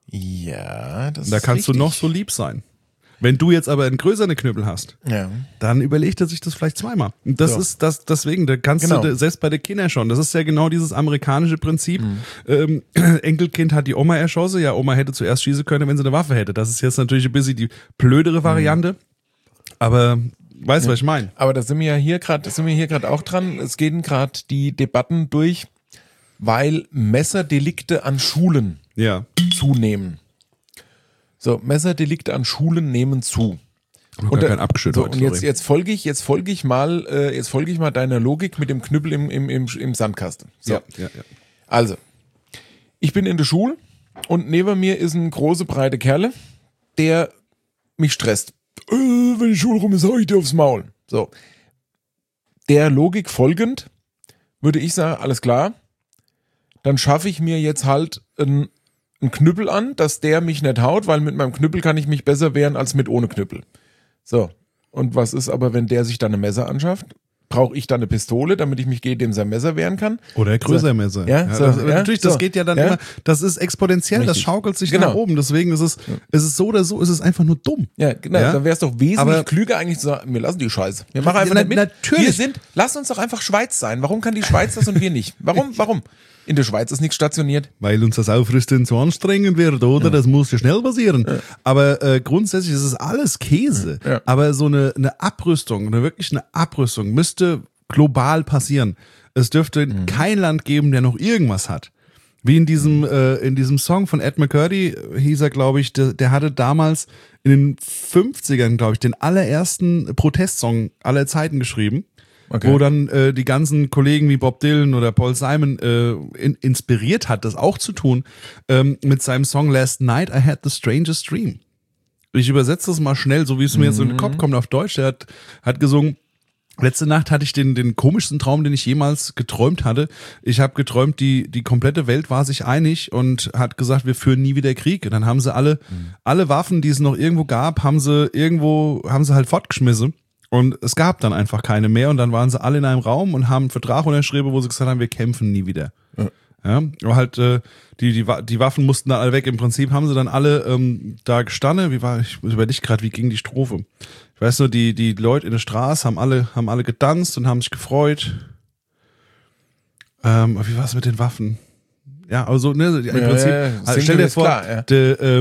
Ja, das Da ist kannst du richtig. noch so lieb sein. Wenn du jetzt aber einen größeren Knüppel hast, Ja. dann überlegt er sich das vielleicht zweimal. Und das So. ist das, deswegen, da kannst Genau. du, selbst bei den Kindern schon, das ist ja genau dieses amerikanische Prinzip. Enkelkind hat die Oma erschossen, ja, Oma hätte zuerst schießen können, wenn sie eine Waffe hätte. Das ist jetzt natürlich ein bisschen die blödere Variante, aber weißt du, was ich meine? Aber da sind wir ja hier gerade auch dran. Es gehen gerade die Debatten durch, weil Messerdelikte an Schulen Ja. zunehmen. So, Messerdelikte an Schulen nehmen zu. Noch gar kein Abgeschüttet So, heute, und sorry. jetzt folge ich mal deiner Logik mit dem Knüppel im Sandkasten. So. Ja. Also, ich bin in der Schule und neben mir ist ein große, breite Kerle, der mich stresst. Wenn die Schule rum ist, hau ich dir aufs Maul. So. Der Logik folgend würde ich sagen, alles klar, dann schaffe ich mir jetzt halt einen Knüppel an, dass der mich nicht haut, weil mit meinem Knüppel kann ich mich besser wehren als mit ohne Knüppel. So. Und was ist aber, wenn der sich dann ein Messer anschafft? brauche ich dann eine Pistole, damit ich mich gegen dem sein Messer wehren kann. Oder größer Messer. Ja, so, natürlich, das so. geht ja dann immer, das ist exponentiell, das Richtig. schaukelt sich Genau. nach oben. Deswegen ist es so oder so, ist es einfach nur dumm. Ja, genau. Ja? Dann wäre es doch wesentlich Aber- klüger eigentlich zu sagen, wir lassen die Scheiße. Wir machen einfach Ja, nicht mit. natürlich. Lass uns doch einfach Schweiz sein. Warum kann die Schweiz das und wir nicht? Warum? In der Schweiz ist nichts stationiert. Weil uns das Aufrüsten zu anstrengend wird, oder? Das muss ja schnell passieren. Aber grundsätzlich ist es alles Käse. Ja. Aber so eine Abrüstung, wirklich eine Abrüstung müsste global passieren. Es dürfte kein Land geben, der noch irgendwas hat. Wie in diesem Song von Ed McCurdy hieß er, glaube ich, der hatte damals in den 50ern, glaube ich, den allerersten Protestsong aller Zeiten geschrieben. Okay. Wo dann die ganzen Kollegen wie Bob Dylan oder Paul Simon inspiriert hat, das auch zu tun, mit seinem Song Last Night I Had the Strangest Dream. Ich übersetze das mal schnell, so wie es mir jetzt in den Kopf kommt auf Deutsch. Der hat gesungen, letzte Nacht hatte ich den komischsten Traum, den ich jemals geträumt hatte. Ich habe geträumt, die komplette Welt war sich einig und hat gesagt, wir führen nie wieder Krieg. Und dann haben sie alle Waffen, die es noch irgendwo gab, haben sie halt fortgeschmissen. Und es gab dann einfach keine mehr und dann waren sie alle in einem Raum und haben einen Vertrag unterschrieben, wo sie gesagt haben, wir kämpfen nie wieder. Ja, aber halt die Waffen mussten dann alle weg. Im Prinzip haben sie dann alle da gestanden. Ich überlege gerade, wie ging die Strophe? Ich weiß nur, die Leute in der Straße haben alle getanzt und haben sich gefreut. Wie war es mit den Waffen? Ja, also im Prinzip, stell dir vor, klar, ja.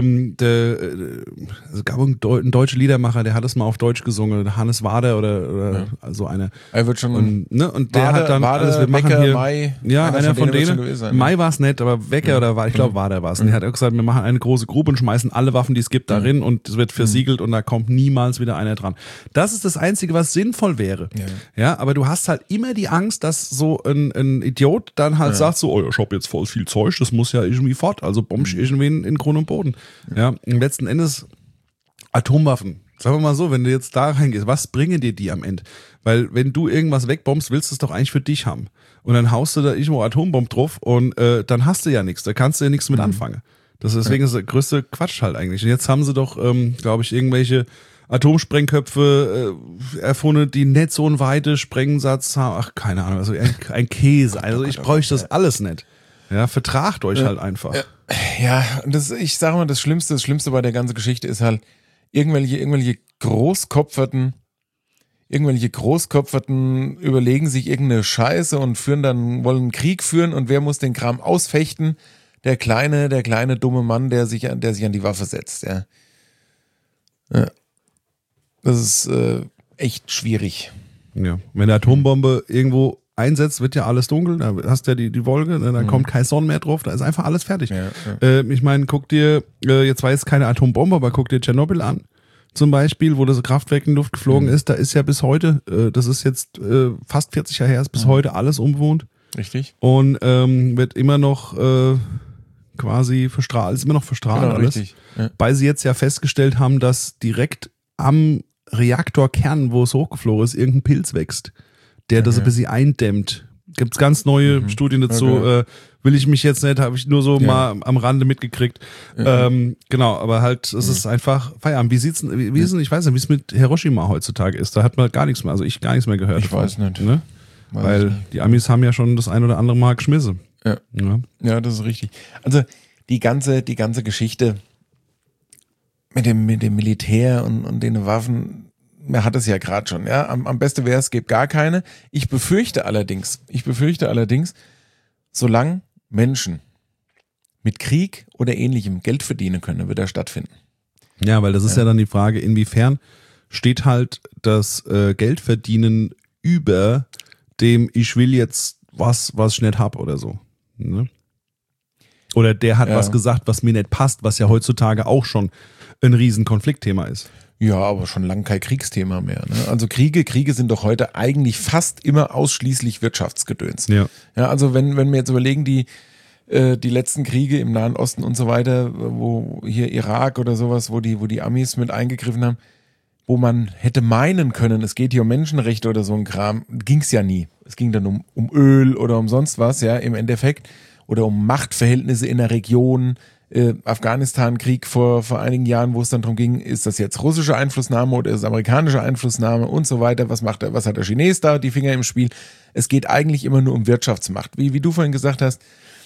es gab einen deutschen Liedermacher, der hat es mal auf Deutsch gesungen, Hannes Wader oder so einer. Er wird schon. Und der Wader, hat dann Wader, alles, wir machen Wecker, hier, Mai, ja, einer von wird denen. schon gewesen sein, Mai war es nicht, aber Wecker oder war, ich glaube Wader war es. Und der hat auch gesagt, wir machen eine große Gruppe und schmeißen alle Waffen, die es gibt, darin und es wird versiegelt und da kommt niemals wieder einer dran. Das ist das Einzige, was sinnvoll wäre. Ja, aber du hast halt immer die Angst, dass so ein Idiot dann halt sagt so, oh, ich hab jetzt voll viel Zeug, das muss ja irgendwie fort, also bombsch irgendwie in Grund und Boden. Ja, und letzten Endes Atomwaffen. Sagen wir mal so, wenn du jetzt da reingehst, was bringen dir die am Ende? Weil wenn du irgendwas wegbombst, willst du es doch eigentlich für dich haben. Und dann haust du da irgendwo Atombomb drauf und dann hast du ja nichts, da kannst du ja nichts mit anfangen. Deswegen ist der größte Quatsch halt eigentlich. Und jetzt haben sie doch, glaube ich, irgendwelche Atomsprengköpfe erfunden, die nicht so einen weiten Sprengsatz haben. Ach, keine Ahnung, also ein Käse. Also ich bräuchte das alles nicht. Ja, vertragt euch halt einfach. Ja, und ich sage mal, das Schlimmste bei der ganzen Geschichte ist halt, irgendwelche Großkopferten überlegen sich irgendeine Scheiße und wollen einen Krieg führen und wer muss den Kram ausfechten? Der kleine dumme Mann, der sich an die Waffe setzt, ja. Das ist echt schwierig. Ja, wenn eine Atombombe irgendwo einsetzt, wird ja alles dunkel, da hast du ja die Wolke, dann kommt kein Sonne mehr drauf, da ist einfach alles fertig. Ja. Ich meine, guck dir, jetzt war jetzt keine Atombombe, aber guck dir Tschernobyl an, zum Beispiel, wo das Kraftwerk in die Luft geflogen ist, da ist ja bis heute, das ist jetzt fast 40 Jahre her, ist bis heute alles unbewohnt. Richtig. Und wird immer noch quasi verstrahlt, ist immer noch verstrahlt Genau, alles. richtig. Ja. Weil sie jetzt ja festgestellt haben, dass direkt am Reaktorkern, wo es hochgeflogen ist, irgendein Pilz wächst, der das ein bisschen eindämmt. Gibt's ganz neue Studien dazu. Okay. Will ich mich jetzt nicht, habe ich nur so mal am Rande mitgekriegt. Genau, aber halt, es ist einfach Feierabend. Wie ist denn, ich weiß nicht, wie es mit Hiroshima heutzutage ist. Da hat man gar nichts mehr, also ich gar nichts mehr gehört. Ich weiß nicht. Ne? Weil die Amis haben ja schon das ein oder andere Mal geschmissen. Ja, das ist richtig. Also die ganze Geschichte mit dem Militär und den Waffen, man hat es ja gerade schon, ja. Am besten wäre es gibt gar keine. Ich befürchte allerdings, solange Menschen mit Krieg oder ähnlichem Geld verdienen können, wird er stattfinden. Ja, weil das ist ja dann die Frage, inwiefern steht halt das Geldverdienen über dem, ich will jetzt was ich nicht hab oder so. Ne? Oder der hat was gesagt, was mir nicht passt, was ja heutzutage auch schon ein riesen Konfliktthema ist. Ja, aber schon lange kein Kriegsthema mehr. Ne? Also Kriege sind doch heute eigentlich fast immer ausschließlich Wirtschaftsgedöns. Ja. Ja, also wenn wir jetzt überlegen, die letzten Kriege im Nahen Osten und so weiter, wo hier Irak oder sowas, wo die Amis mit eingegriffen haben, wo man hätte meinen können, es geht hier um Menschenrechte oder so ein Kram, ging's ja nie. Es ging dann um Öl oder um sonst was, ja, im Endeffekt. Oder um Machtverhältnisse in der Region. Afghanistan-Krieg vor einigen Jahren, wo es dann darum ging, ist das jetzt russische Einflussnahme oder ist es amerikanische Einflussnahme und so weiter, was hat der Chines da, die Finger im Spiel. Es geht eigentlich immer nur um Wirtschaftsmacht. Wie du vorhin gesagt hast,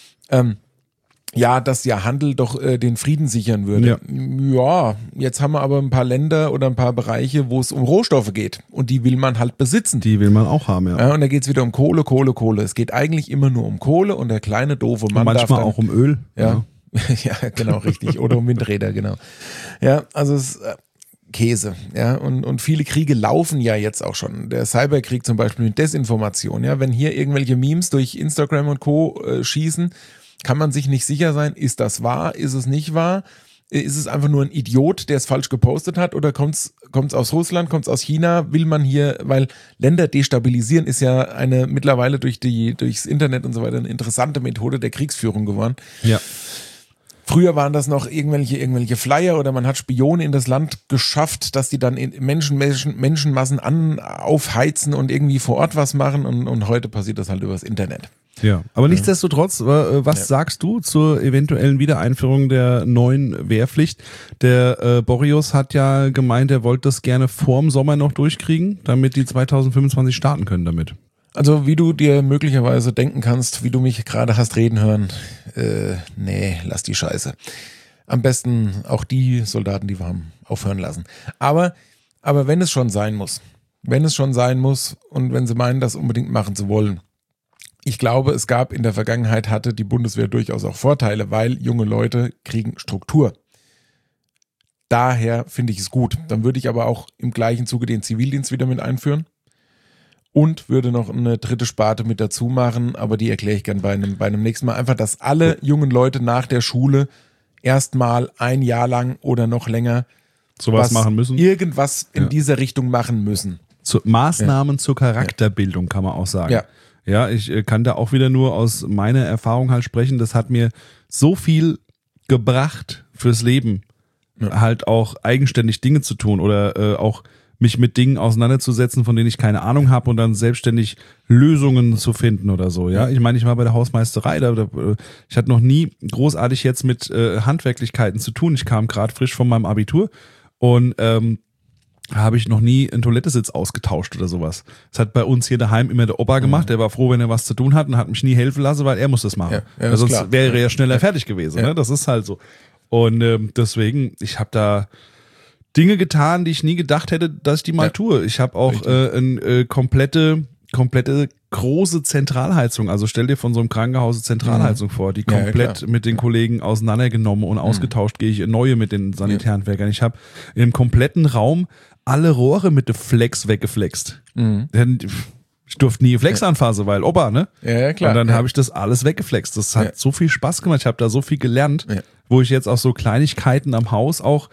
dass ja Handel doch den Frieden sichern würde. Ja, jetzt haben wir aber ein paar Länder oder ein paar Bereiche, wo es um Rohstoffe geht und die will man halt besitzen. Die will man auch haben, ja. Und da geht's wieder um Kohle. Es geht eigentlich immer nur um Kohle und der kleine doofe Mann und manchmal darf dann, auch um Öl. Ja, ja, genau, richtig. Oder um Windräder, genau. Ja, also es Käse, ja, und viele Kriege laufen ja jetzt auch schon. Der Cyberkrieg zum Beispiel mit Desinformation, ja, wenn hier irgendwelche Memes durch Instagram und Co. Schießen, kann man sich nicht sicher sein, ist das wahr, ist es nicht wahr? Ist es einfach nur ein Idiot, der es falsch gepostet hat oder kommt's aus Russland, kommt's aus China? Will man hier, weil Länder destabilisieren ist ja eine mittlerweile durchs Internet und so weiter eine interessante Methode der Kriegsführung geworden. Ja. Früher waren das noch irgendwelche Flyer oder man hat Spione in das Land geschafft, dass die dann Menschenmassen aufheizen und irgendwie vor Ort was machen und heute passiert das halt übers Internet. Ja, aber nichtsdestotrotz, was sagst du zur eventuellen Wiedereinführung der neuen Wehrpflicht? Der Boreas hat ja gemeint, er wollte das gerne vorm Sommer noch durchkriegen, damit die 2025 starten können damit. Also wie du dir möglicherweise denken kannst, wie du mich gerade hast reden hören, nee, lass die Scheiße. Am besten auch die Soldaten, die wir haben, aufhören lassen. Aber wenn es schon sein muss und wenn sie meinen, das unbedingt machen zu wollen, ich glaube, es gab in der Vergangenheit, hatte die Bundeswehr durchaus auch Vorteile, weil junge Leute kriegen Struktur. Daher finde ich es gut. Dann würde ich aber auch im gleichen Zuge den Zivildienst wieder mit einführen und würde noch eine dritte Sparte mit dazu machen, aber die erkläre ich gern bei einem nächsten Mal. Einfach, dass alle jungen Leute nach der Schule erstmal ein Jahr lang oder noch länger sowas machen müssen. Irgendwas in dieser Richtung machen müssen. Maßnahmen zur Charakterbildung kann man auch sagen. Ja. Ja, ich kann da auch wieder nur aus meiner Erfahrung halt sprechen. Das hat mir so viel gebracht fürs Leben, halt auch eigenständig Dinge zu tun oder auch mich mit Dingen auseinanderzusetzen, von denen ich keine Ahnung habe und dann selbstständig Lösungen zu finden oder so. Ja, ich meine, ich war bei der Hausmeisterei, ich hatte noch nie großartig jetzt mit Handwerklichkeiten zu tun. Ich kam gerade frisch von meinem Abitur und habe ich noch nie einen Toilettesitz ausgetauscht oder sowas. Das hat bei uns hier daheim immer der Opa gemacht. Der war froh, wenn er was zu tun hat und hat mich nie helfen lassen, weil er muss das machen. Ja, sonst klar. Wäre er ja schneller fertig gewesen. Ja. Ne? Das ist halt so. Und deswegen, ich habe da Dinge getan, die ich nie gedacht hätte, dass ich die mal tue. Ich habe auch eine komplette große Zentralheizung. Also stell dir von so einem Krankenhaus Zentralheizung vor, die komplett mit den Kollegen auseinandergenommen und ausgetauscht, gehe ich neue mit den Sanitärhandwerkern. Ich habe im kompletten Raum alle Rohre mit der Flex weggeflext. Ich durfte nie Flex anfassen, weil Opa, ne? Ja, klar. Und dann habe ich das alles weggeflext. Das hat so viel Spaß gemacht. Ich habe da so viel gelernt, wo ich jetzt auch so Kleinigkeiten am Haus auch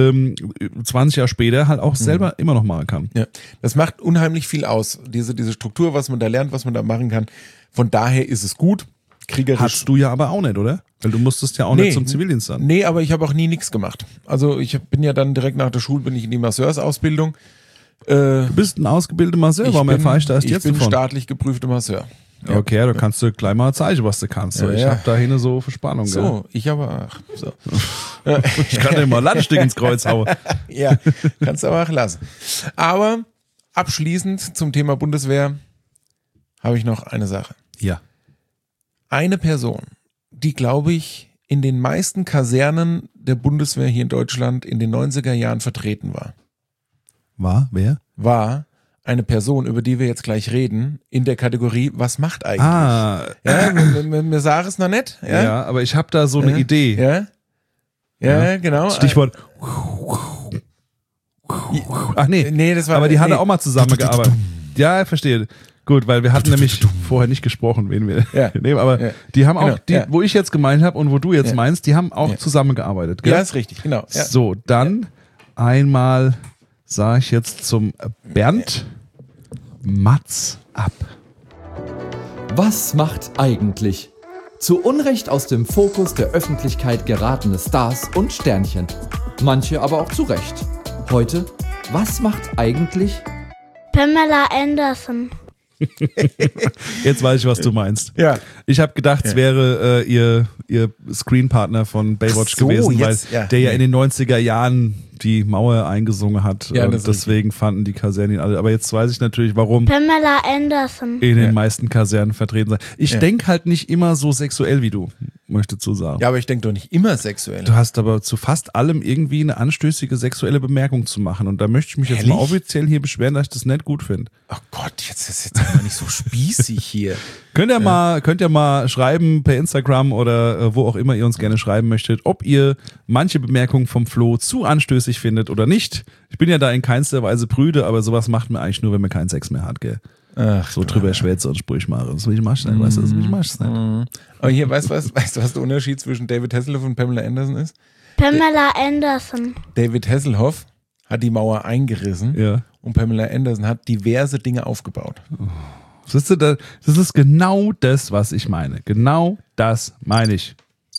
20 Jahre später halt auch selber immer noch machen kann. Ja, das macht unheimlich viel aus. Diese Struktur, was man da lernt, was man da machen kann. Von daher ist es gut. Kriegerisch. Hast du ja aber auch nicht, oder? Weil du musstest ja auch nicht zum Zivildienst dann. Nee, aber ich habe auch nie nichts gemacht. Also ich bin ja dann direkt nach der Schule bin ich in die Masseursausbildung. Du bist ein ausgebildeter Masseur, warum erfahre ich da erst jetzt davon? Ich bin staatlich geprüfter Masseur. Ja, okay, da kannst du gleich mal zeigen, was du kannst. So, ich habe da hinten so Verspannung. So, ich aber auch. So. Ich kann dir mal Landstück ins Kreuz hauen. Ja, kannst du aber auch lassen. Aber abschließend zum Thema Bundeswehr habe ich noch eine Sache. Ja. Eine Person, die, glaube ich, in den meisten Kasernen der Bundeswehr hier in Deutschland in den 90er Jahren vertreten war. War? Wer? War eine Person, über die wir jetzt gleich reden, in der Kategorie, was macht eigentlich? Ja, mir sag es noch nicht. Ja, aber ich habe da so eine Idee. Ja, genau. Stichwort. Ach nee, das war, aber die hatte auch mal zusammengearbeitet. Ja, verstehe. Gut, weil wir hatten nämlich vorher nicht gesprochen, wen wir nehmen, aber die haben auch, wo ich jetzt gemeint habe und wo du jetzt meinst, die haben auch zusammengearbeitet. Gell? Ja, ist richtig, genau. Ja. So, dann einmal sage ich jetzt zum Bernd Matz ab. Was macht eigentlich? Zu Unrecht aus dem Fokus der Öffentlichkeit geratene Stars und Sternchen. Manche aber auch zu Recht. Heute, was macht eigentlich Pamela Anderson. Jetzt weiß ich, was du meinst. Ja. Ich habe gedacht, es wäre ihr Screenpartner von Baywatch Ach so, gewesen, jetzt, weil ja. der ja in den 90er Jahren die Mauer eingesungen hat. Ja, und das ist deswegen fanden die Kasernen ihn alle. Aber jetzt weiß ich natürlich, warum Pamela Anderson. in den meisten Kasernen vertreten sein. Ich denk halt nicht immer so sexuell wie du, möchte zu sagen. Ja, aber ich denke doch nicht immer sexuell. Du hast aber zu fast allem irgendwie eine anstößige sexuelle Bemerkung zu machen. Und da möchte ich mich jetzt mal Ehrlich? offiziell hier beschweren, dass ich das nicht gut finde. Ach Gott, jetzt ist jetzt aber nicht so spießig hier. Könnt ihr mal schreiben per Instagram oder wo auch immer ihr uns gerne schreiben möchtet, ob ihr manche Bemerkungen vom Flo zu anstößig findet oder nicht. Ich bin ja da in keinster Weise prüde, aber sowas macht man eigentlich nur, wenn man keinen Sex mehr hat, gell? Ach, So drüber schwätze und Sprüche mache. Das will ich machen, weißt du, das will ich machen. aber hier, weißt du, was der Unterschied zwischen David Hasselhoff und Pamela Anderson ist? Pamela Anderson. David Hasselhoff hat die Mauer eingerissen Ja. und Pamela Anderson hat diverse Dinge aufgebaut. Siehst du, das ist genau das, was ich meine. Genau das meine ich.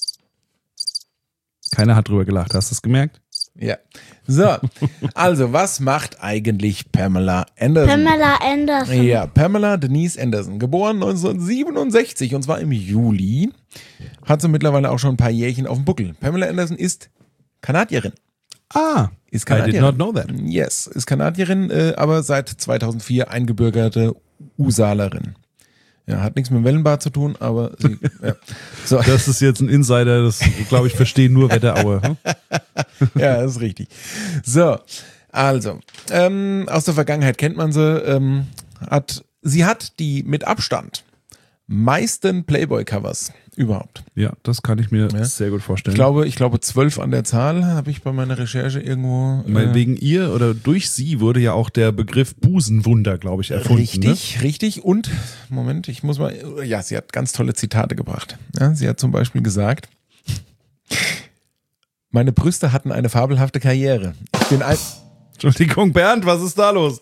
Keiner hat drüber gelacht, hast du es gemerkt? Ja. So, also was macht eigentlich Pamela Anderson? Pamela Anderson. Ja, Pamela Denise Anderson, geboren 1967 und zwar im Juli, hat sie mittlerweile auch schon ein paar Jährchen auf dem Buckel. Pamela Anderson ist Kanadierin. I Ist Kanadierin. did not know that. Yes, ist Kanadierin, aber seit 2004 eingebürgerte Usalerin. Ja, hat nichts mit Wellenbad zu tun, aber sie, ja. So. Das ist jetzt ein Insider, das, glaube ich, verstehen nur Wetteraue. Hm? Ja, das ist richtig. So, also, aus der Vergangenheit kennt man sie, sie hat die mit Abstand meisten Playboy-Covers überhaupt. Ja, das kann ich mir sehr gut vorstellen. Ich glaube 12 an der Zahl habe ich bei meiner Recherche irgendwo. Weil wegen ihr oder durch sie wurde ja auch der Begriff Busenwunder, glaube ich, erfunden. Richtig. Und, Moment, ich muss mal, ja, sie hat ganz tolle Zitate gebracht. Ja, sie hat zum Beispiel gesagt, meine Brüste hatten eine fabelhafte Karriere. Entschuldigung, Bernd, was ist da los?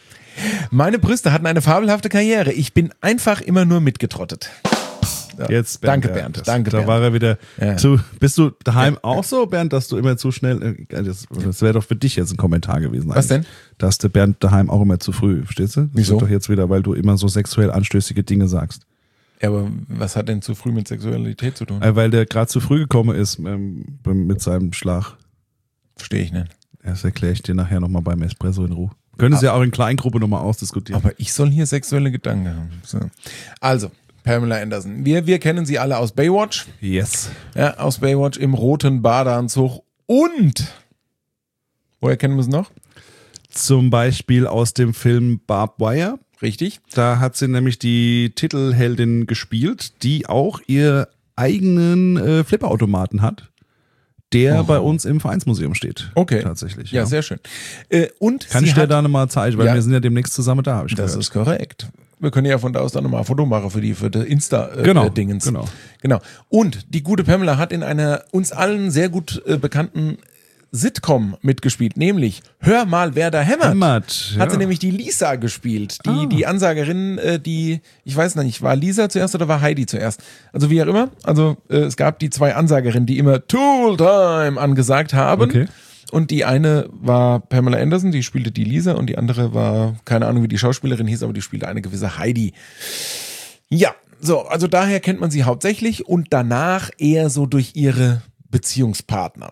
Meine Brüste hatten eine fabelhafte Karriere. Ich bin einfach immer nur mitgetrottet. Ja. Jetzt, Danke, Bernd. Danke, Da Bernd. war er wieder Ja. zu. Bist du daheim auch so, Bernd, dass du immer zu schnell. Das wäre doch für dich jetzt ein Kommentar gewesen. Was denn? Dass der Bernd daheim auch immer zu früh, verstehst du? Das Wieso? wird doch jetzt wieder, weil du immer so sexuell anstößige Dinge sagst. Ja, aber was hat denn zu früh mit Sexualität zu tun? Weil der gerade zu früh gekommen ist mit seinem Schlag. Verstehe ich nicht. Das erkläre ich dir nachher nochmal beim Espresso in Ruhe. Können Sie ja auch in Kleingruppe nochmal ausdiskutieren. Aber ich soll hier sexuelle Gedanken haben. So. Also, Pamela Anderson. Wir kennen sie alle aus Baywatch. Yes. Ja, aus Baywatch im roten Badeanzug. Und, woher kennen wir sie noch? Zum Beispiel aus dem Film Barbed Wire. Richtig. Da hat sie nämlich die Titelheldin gespielt, die auch ihr eigenen Flipperautomaten hat, der bei uns im Vereinsmuseum steht. Okay. Tatsächlich. Ja, sehr schön. Und Kann sie ich dir hat, da nochmal zeigen, weil Ja. wir sind ja demnächst zusammen da, habe ich das gehört. ist korrekt. Wir können ja von da aus dann nochmal ein Foto machen für die Genau, Insta-Dingens. genau. Und die gute Pamela hat in einer uns allen sehr gut bekannten Sitcom mitgespielt, nämlich Hör mal, wer da hämmert. Hat sie nämlich die Lisa gespielt, die Ansagerin, ich weiß nicht, war Lisa zuerst oder war Heidi zuerst? Also wie auch immer, es gab die zwei Ansagerinnen, die immer Tooltime angesagt haben. Okay. Und die eine war Pamela Anderson, die spielte die Lisa, und die andere war, keine Ahnung, wie die Schauspielerin hieß, aber die spielte eine gewisse Heidi. Ja, so, also daher kennt man sie hauptsächlich und danach eher so durch ihre Beziehungspartner.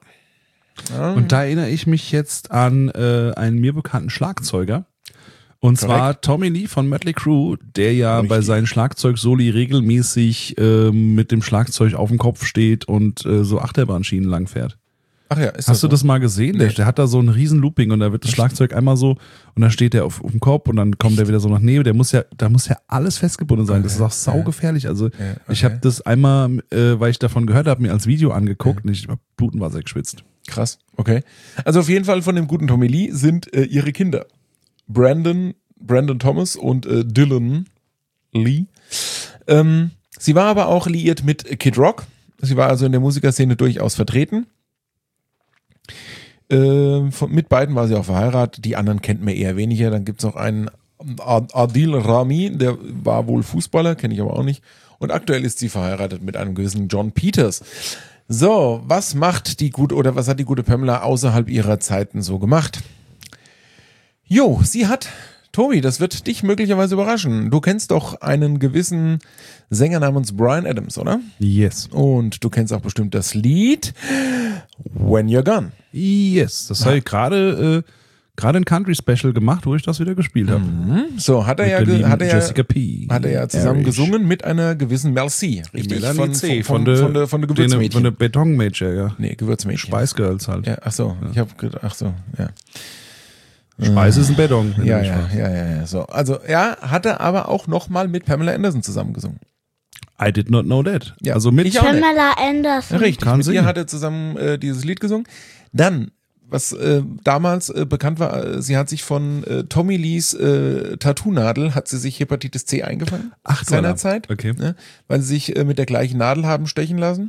Und da erinnere ich mich jetzt an einen mir bekannten Schlagzeuger. Und zwar Tommy Lee von Mötley Crüe, der ja bei seinen Schlagzeugsoli regelmäßig mit dem Schlagzeug auf dem Kopf steht und so Achterbahnschienen lang fährt. Ach ja, ist Hast du so? das mal gesehen? Nee. Der hat da so ein riesen Looping und da wird das Schlagzeug einmal so und dann steht der auf dem Kopf und dann kommt der wieder so nach neben. Da muss ja alles festgebunden sein. Das ist auch saugefährlich. Also ich habe das einmal, weil ich davon gehört habe, mir als Video angeguckt und ich habe Blutenwasser geschwitzt. Krass, okay. Also auf jeden Fall von dem guten Tommy Lee sind ihre Kinder Brandon Thomas und Dylan Lee. Sie war aber auch liiert mit Kid Rock. Sie war also in der Musikerszene durchaus vertreten. Mit beiden war sie auch verheiratet. Die anderen kennt man eher weniger. Dann gibt es noch einen Adil Rami, der war wohl Fußballer, kenne ich aber auch nicht. Und aktuell ist sie verheiratet mit einem gewissen John Peters. So, was hat die gute Pamela außerhalb ihrer Zeiten so gemacht? Jo, sie hat Tobi, das wird dich möglicherweise überraschen. Du kennst doch einen gewissen Sänger namens Bryan Adams, oder? Yes. Und du kennst auch bestimmt das Lied When You're Gone. Yes. Das habe ich gerade ein Country-Special gemacht, wo ich das wieder gespielt habe. So, hat er Jessica P. zusammen Erich. gesungen mit einer gewissen Mel C. Richtig? Melanie C. Von der Gewürzmädchen. Von der Betonmädchen, ja. Nee, Gewürzmädchen. Spice Girls halt. Ja, ach so. Ich habe gedacht, ach so, ja. Speise ist ein Beton. Ja. So, also, ja, hat er aber auch nochmal mit Pamela Anderson zusammengesungen. I did not know that. Ja, also mit ich auch nicht. Pamela Anderson. Richtig, Kann mit ihr singen. hat er zusammen dieses Lied gesungen. Dann, was damals bekannt war, sie hat sich von Tommy Lees Tattoo-Nadel, hat sie sich Hepatitis C eingefangen. Ach, seinerzeit. Okay. Ne, weil sie sich mit der gleichen Nadel haben stechen lassen.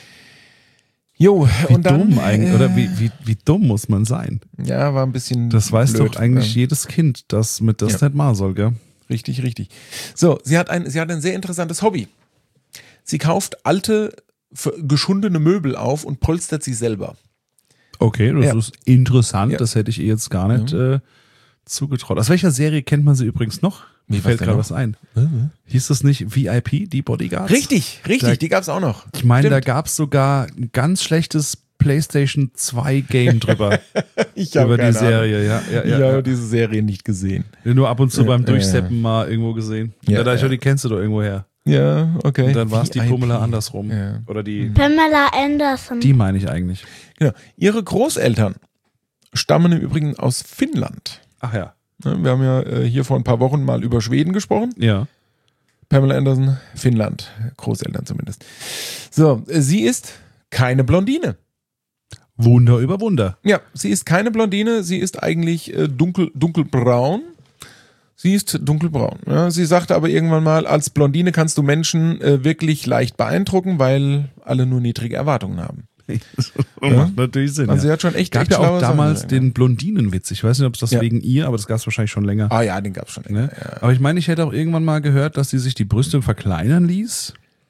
Jo, Wie und dann. dumm eigentlich, oder wie dumm muss man sein? Ja, war ein bisschen. Das weiß blöd. doch eigentlich jedes Kind, dass mit das Ja. nicht machen soll, gell? Richtig. So, sie hat ein sehr interessantes Hobby. Sie kauft alte, geschundene Möbel auf und polstert sie selber. Okay, das Ja. ist interessant. Ja. Das hätte ich ihr jetzt gar nicht zugetraut. Aus welcher Serie kennt man sie übrigens noch? Mir was fällt denn gerade noch? was ein. Hieß das nicht VIP, die Bodyguards? Richtig, Da- die gab's auch noch. Ich meine, da Stimmt. gab es sogar ein ganz schlechtes PlayStation 2 Game drüber. Ich habe über die Serie, ja. Ich habe diese Serie nicht gesehen. Nur ab und zu beim ja. Durchseppen mal irgendwo gesehen. Ja, Ja, da ja. die kennst du doch irgendwo her. Ja, okay. Und dann war es die VIP. Pummeler andersrum. Ja. Oder die Pamela Anderson. meine ich eigentlich. Genau. Ihre Großeltern stammen im Übrigen aus Finnland. Ach ja. Ne, wir haben ja hier vor ein paar Wochen mal über Schweden gesprochen. Ja. Pamela Anderson, Finnland. Großeltern zumindest. So, sie ist keine Blondine. Wunder über Wunder. Ja, sie ist keine Blondine, sie ist eigentlich dunkelbraun. Sie ist dunkelbraun. Ja, sie sagte aber irgendwann mal, als Blondine kannst du Menschen wirklich leicht beeindrucken, weil alle nur niedrige Erwartungen haben. Macht natürlich Sinn. Also sie ja. hat schon echt Gab echt ja auch schlaue damals Sachen den Blondinenwitz. Ich weiß nicht, ob es das Ja. wegen ihr, aber das gab es wahrscheinlich schon länger. Ah ja, den gab's schon. Ne? Ja, Aber ich meine, ich hätte auch irgendwann mal gehört, dass sie sich die Brüste verkleinern ließ.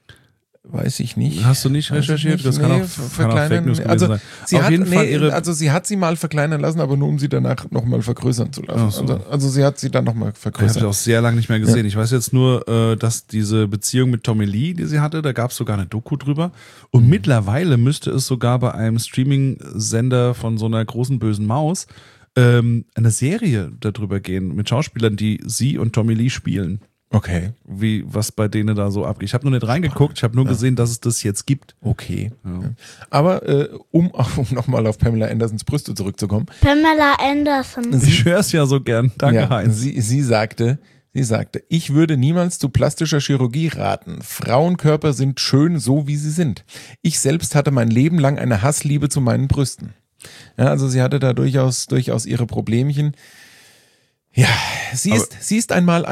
weiß ich nicht. Hast du nicht Weiß ich recherchiert? nicht. Das kann Nee, auch verkleinern. Fake News gewesen Also sein. sie Auf hat, jeden Fall ihre. also sie hat sie mal verkleinern lassen, aber nur um sie danach nochmal vergrößern zu lassen. Ach so. Also sie hat sie dann nochmal Ich habe vergrößert. sie auch sehr lange nicht mehr gesehen. Ich weiß jetzt nur, dass diese Beziehung mit Tommy Lee, die sie hatte, da gab es sogar eine Doku drüber. Und mittlerweile müsste es sogar bei einem Streaming-Sender von so einer großen bösen Maus eine Serie darüber gehen mit Schauspielern, die sie und Tommy Lee spielen. Okay. Was bei denen da so abgeht. Ich habe nur nicht reingeguckt, ich habe nur gesehen, dass es das jetzt gibt. Okay. Ja. Aber um nochmal auf Pamela Andersons Brüste zurückzukommen. Pamela Anderson. Ich höre es ja so gern. Danke, Ja, Heinz. sie sagte, ich würde niemals zu plastischer Chirurgie raten. Frauenkörper sind schön so, wie sie sind. Ich selbst hatte mein Leben lang eine Hassliebe zu meinen Brüsten. Ja, also sie hatte da durchaus ihre Problemchen. Ja, sie ist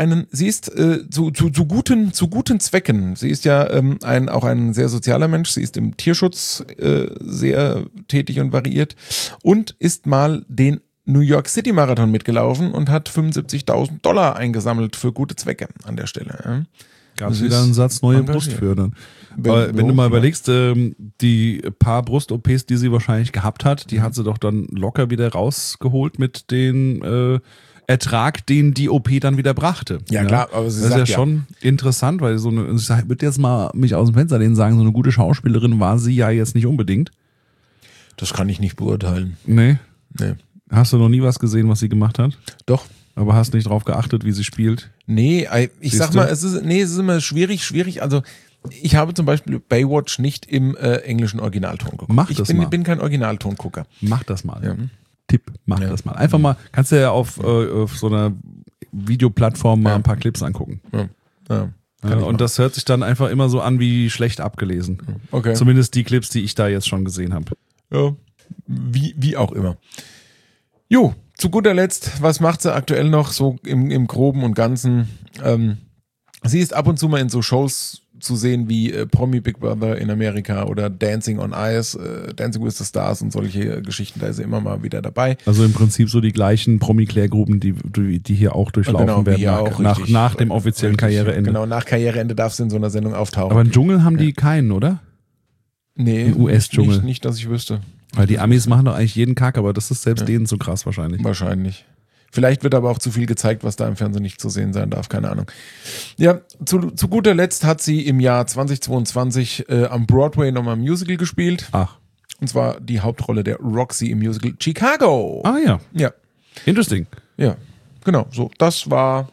zu guten Zwecken. Sie ist ja auch ein sehr sozialer Mensch. Sie ist im Tierschutz sehr tätig und variiert und ist mal den New York City Marathon mitgelaufen und hat $75.000 eingesammelt für gute Zwecke an der Stelle. Ja. Gab es Das wieder ist einen Satz neue engagiert. Brust für. Dann. Wenn- Weil, wenn du mal ja. überlegst, die paar Brust-OPs, die sie wahrscheinlich gehabt hat, die hat sie doch dann locker wieder rausgeholt mit den Ertrag, den die OP dann wieder brachte. Ja, klar, aber sie das ist sagt ja ja. schon interessant, weil ich würde jetzt mal mich aus dem Fenster lehnen sagen, so eine gute Schauspielerin war sie ja jetzt nicht unbedingt. Das kann ich nicht beurteilen. Nee. Nee. Hast du noch nie was gesehen, was sie gemacht hat? Doch. Aber hast nicht drauf geachtet, wie sie spielt? Nee, ich Siehst sag du? mal, es ist immer schwierig. Also ich habe zum Beispiel Baywatch nicht im englischen Originalton geguckt. Mach ich das bin, mal. bin kein Originaltongucker. Mach das mal. Ja. Tipp, mach Ja. das mal. Einfach mal, kannst du ja auf so einer Videoplattform mal Ja. ein paar Clips angucken. Ja. Ja, Kann ich und das hört sich dann einfach immer so an wie schlecht abgelesen. Okay. Zumindest die Clips, die ich da jetzt schon gesehen habe. Ja. Wie auch immer. Jo, zu guter Letzt, was macht sie aktuell noch so im Groben und Ganzen? Sie ist ab und zu mal in so Shows zu sehen wie Promi Big Brother in Amerika oder Dancing on Ice, Dancing with the Stars und solche Geschichten, da ist sie immer mal wieder dabei. Also im Prinzip so die gleichen Promi-Klärgruppen, die hier auch durchlaufen Genau, wie werden hier nach, auch, nach, richtig. nach dem offiziellen Richtig, Karriereende. Genau, nach Karriereende darf sie in so einer Sendung auftauchen. Aber im Dschungel haben die keinen, oder? nee, im US-Dschungel. nicht, dass ich wüsste. Weil die Amis machen doch eigentlich jeden Kack, aber das ist selbst denen so krass wahrscheinlich. Wahrscheinlich. Vielleicht wird aber auch zu viel gezeigt, was da im Fernsehen nicht zu sehen sein darf, keine Ahnung. Ja, zu guter Letzt hat sie im Jahr 2022 am Broadway nochmal ein Musical gespielt. Ach. Und zwar die Hauptrolle der Roxy im Musical Chicago. Ah ja. Ja. Interesting. Ja, genau. So, das war...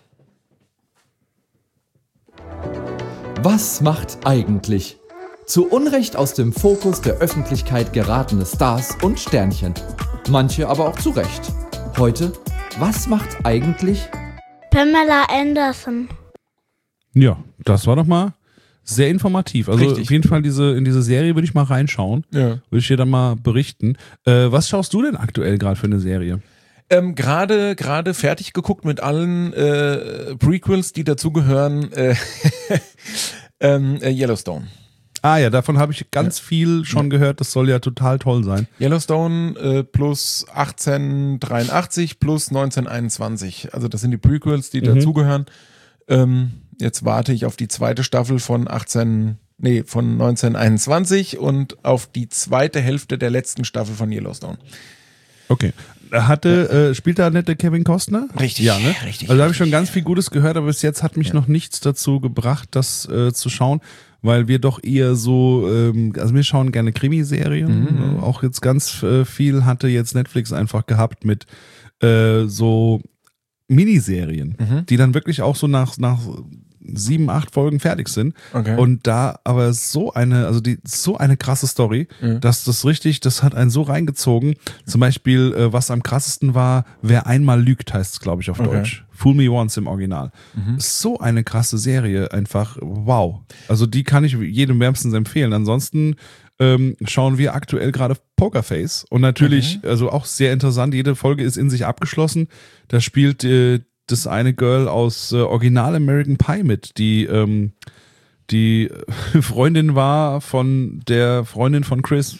Was macht eigentlich? Zu Unrecht aus dem Fokus der Öffentlichkeit geratene Stars und Sternchen. Manche aber auch zu Recht. Heute, was macht eigentlich? Pamela Anderson. Ja, das war doch mal sehr informativ. Also Richtig. auf jeden Fall in diese Serie würde ich mal reinschauen. Ja. Würde ich dir dann mal berichten. Was schaust du denn aktuell gerade für eine Serie? Gerade fertig geguckt mit allen Prequels, die dazugehören. Yellowstone. Ah ja, davon habe ich ganz viel schon gehört. Das soll ja total toll sein. Yellowstone plus 1883 plus 1921. Also das sind die Prequels, die dazugehören. Jetzt warte ich auf die zweite Staffel von 1921 und auf die zweite Hälfte der letzten Staffel von Yellowstone. Okay. Spielt da nicht der Kevin Costner? Richtig. Ja, ne? Richtig. Also da habe ich schon ganz viel Gutes gehört, aber bis jetzt hat mich noch nichts dazu gebracht, das zu schauen, weil wir doch eher so, also wir schauen gerne Krimiserien. Auch jetzt ganz viel hatte jetzt Netflix einfach gehabt mit so Miniserien, die dann wirklich auch so nach 7, 8 Folgen fertig sind. Okay. Und da aber so eine krasse Story, dass das hat einen so reingezogen. Zum Beispiel, was am krassesten war, Wer einmal lügt, heißt es, glaube ich, auf Deutsch. Fool Me Once im Original. So eine krasse Serie, einfach wow. Also die kann ich jedem wärmstens empfehlen. Ansonsten schauen wir aktuell gerade Pokerface und natürlich, also auch sehr interessant, jede Folge ist in sich abgeschlossen. Da spielt das eine Girl aus Original American Pie mit, die Freundin war von der Freundin von Chris.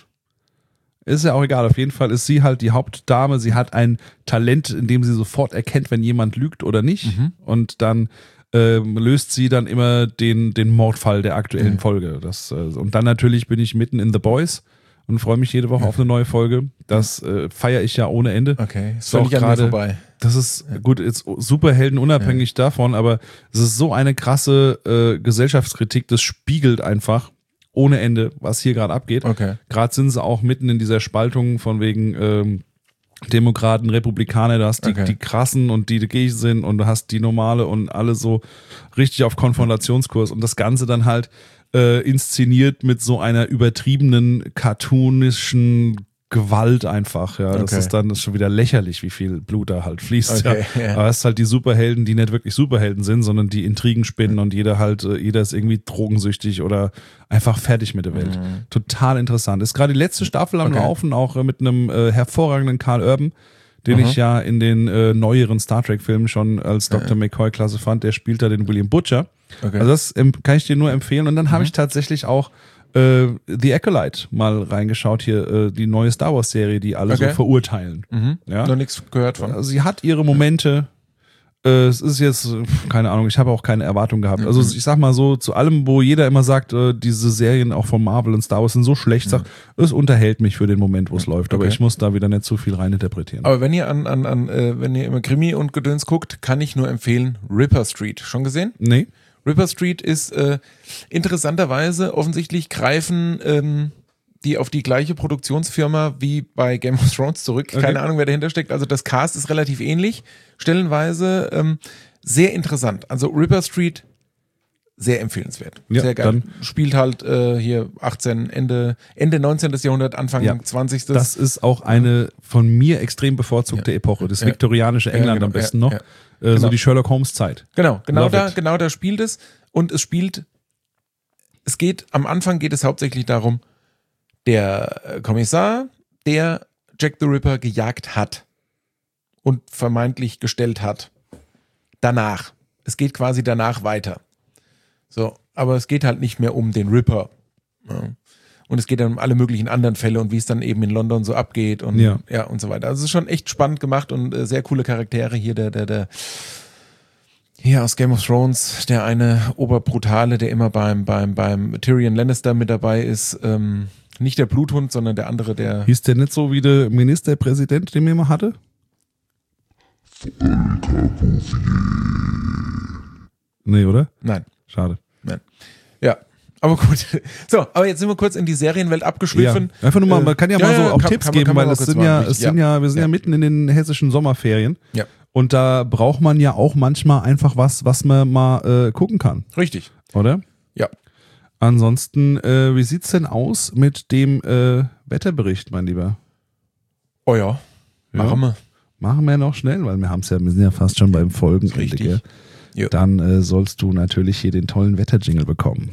Ist ja auch egal, auf jeden Fall ist sie halt die Hauptdame. Sie hat ein Talent, in dem sie sofort erkennt, wenn jemand lügt oder nicht. Und dann löst sie dann immer den Mordfall der aktuellen Folge. Und dann natürlich bin ich mitten in The Boys und freue mich jede Woche auf eine neue Folge. Das feiere ich ja ohne Ende. Okay, ist auch völlig an mir gerade vorbei. Das ist gut, jetzt Superhelden unabhängig davon, aber es ist so eine krasse Gesellschaftskritik, das spiegelt einfach ohne Ende, was hier gerade abgeht. Okay. Gerade sind sie auch mitten in dieser Spaltung von wegen Demokraten, Republikaner, du hast die krassen und die dagegen sind und du hast die normale und alle so richtig auf Konfrontationskurs und das Ganze dann halt inszeniert mit so einer übertriebenen, cartoonischen Gewalt einfach, ja. Das ist dann schon wieder lächerlich, wie viel Blut da halt fließt. Okay, ja. Aber es ist halt die Superhelden, die nicht wirklich Superhelden sind, sondern die Intrigen spinnen und jeder ist irgendwie drogensüchtig oder einfach fertig mit der Welt. Total interessant. Ist gerade die letzte Staffel am Laufen, auch mit einem hervorragenden Karl Urban, den ich ja in den neueren Star Trek-Filmen schon als Dr. McCoy klasse fand. Der spielt da den William Butcher. Also das kann ich dir nur empfehlen. Und dann habe ich tatsächlich auch The Acolyte mal reingeschaut hier, die neue Star Wars Serie, die alle so verurteilen. Ja? Noch nichts gehört von. Also sie hat ihre Momente. Es ist jetzt, keine Ahnung, ich habe auch keine Erwartung gehabt. Also ich sag mal so, zu allem, wo jeder immer sagt, diese Serien auch von Marvel und Star Wars sind so schlecht, es unterhält mich für den Moment, wo es läuft. Aber ich muss da wieder nicht zu viel reininterpretieren. Aber wenn ihr wenn ihr immer Krimi und Gedöns guckt, kann ich nur empfehlen Ripper Street. Schon gesehen? Nee. Ripper Street ist interessanterweise, offensichtlich greifen die auf die gleiche Produktionsfirma wie bei Game of Thrones zurück. Keine Ahnung, wer dahinter steckt. Also das Cast ist relativ ähnlich, stellenweise sehr interessant. Also Ripper Street, sehr empfehlenswert. Ja, sehr geil. Spielt halt hier Ende 19. Jahrhundert, Anfang 20. Das ist auch eine von mir extrem bevorzugte Epoche. Das viktorianische England am besten noch. So die Sherlock Holmes Zeit. Genau da spielt es. Und am Anfang geht es hauptsächlich darum, der Kommissar, der Jack the Ripper gejagt hat und vermeintlich gestellt hat. Danach. Es geht quasi danach weiter. So, aber es geht halt nicht mehr um den Ripper. Ja. Und es geht dann um alle möglichen anderen Fälle und wie es dann eben in London so abgeht und und so weiter. Also es ist schon echt spannend gemacht und sehr coole Charaktere hier. Der hier aus Game of Thrones, der eine Oberbrutale, der immer beim Tyrion Lannister mit dabei ist, nicht der Bluthund, sondern der andere, der... Hieß der nicht so wie der Ministerpräsident, den wir immer hatte? Nee, oder? Nein. Schade. Nein. Ja, aber gut. So, aber jetzt sind wir kurz in die Serienwelt abgeschwiffen. Ja. Einfach nur mal, man kann ja mal so auch Tipps geben, weil wir wir sind ja mitten in den hessischen Sommerferien. Ja. Und da braucht man ja auch manchmal einfach was man mal gucken kann. Richtig. Oder? Ja. Ansonsten, wie sieht's denn aus mit dem Wetterbericht, mein Lieber? Oh ja. Machen wir noch schnell, weil wir sind ja fast schon beim Folgenende. Richtig. Gell? Ja. Dann sollst du natürlich hier den tollen Wetterjingle bekommen.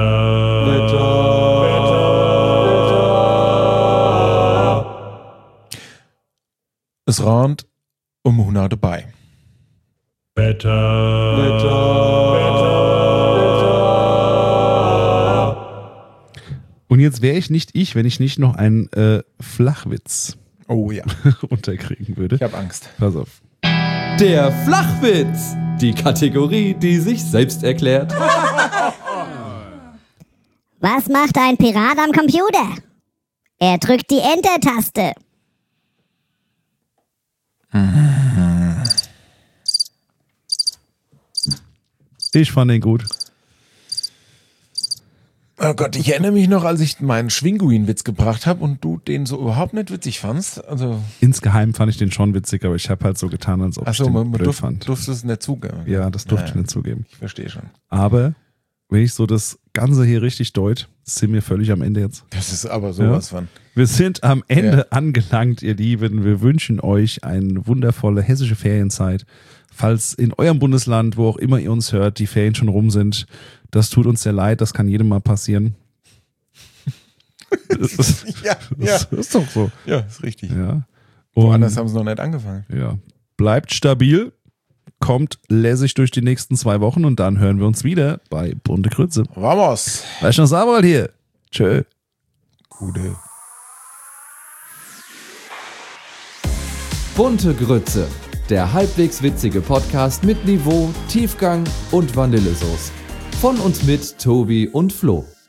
Es rahnt um Monate bei. Und jetzt wäre ich nicht ich, wenn ich nicht noch einen Flachwitz Oh ja. unterkriegen würde. Ich habe Angst. Pass auf. Der Flachwitz. Die Kategorie, die sich selbst erklärt. Was macht ein Pirat am Computer? Er drückt die Enter-Taste. Ich fand den gut. Oh Gott, ich erinnere mich noch, als ich meinen Schwinguin-Witz gebracht habe und du den so überhaupt nicht witzig fandst. Also, Insgeheim fand ich den schon witzig, aber ich habe halt so getan, als ob ich den man blöd fand. durfte es nicht zugeben. Ja, das durfte ich nicht zugeben. Ich verstehe schon. Aber wenn ich so das Ganze hier richtig deut, sind wir völlig am Ende jetzt. Das ist aber sowas von. Wir sind am Ende angelangt, ihr Lieben. Wir wünschen euch eine wundervolle hessische Ferienzeit. Falls in eurem Bundesland, wo auch immer ihr uns hört, die Ferien schon rum sind, das tut uns sehr leid, das kann jedem mal passieren. Das ist doch so. Ja, ist richtig. Ja. Woanders haben sie noch nicht angefangen. Ja. Bleibt stabil, kommt lässig durch die nächsten 2 Wochen und dann hören wir uns wieder bei Bunte Grütze. Vamos. Weißt du noch, Samuel hier? Tschö. Gute. Bunte Grütze. Der halbwegs witzige Podcast mit Niveau, Tiefgang und Vanillesoße. Von und mit Tobi und Flo.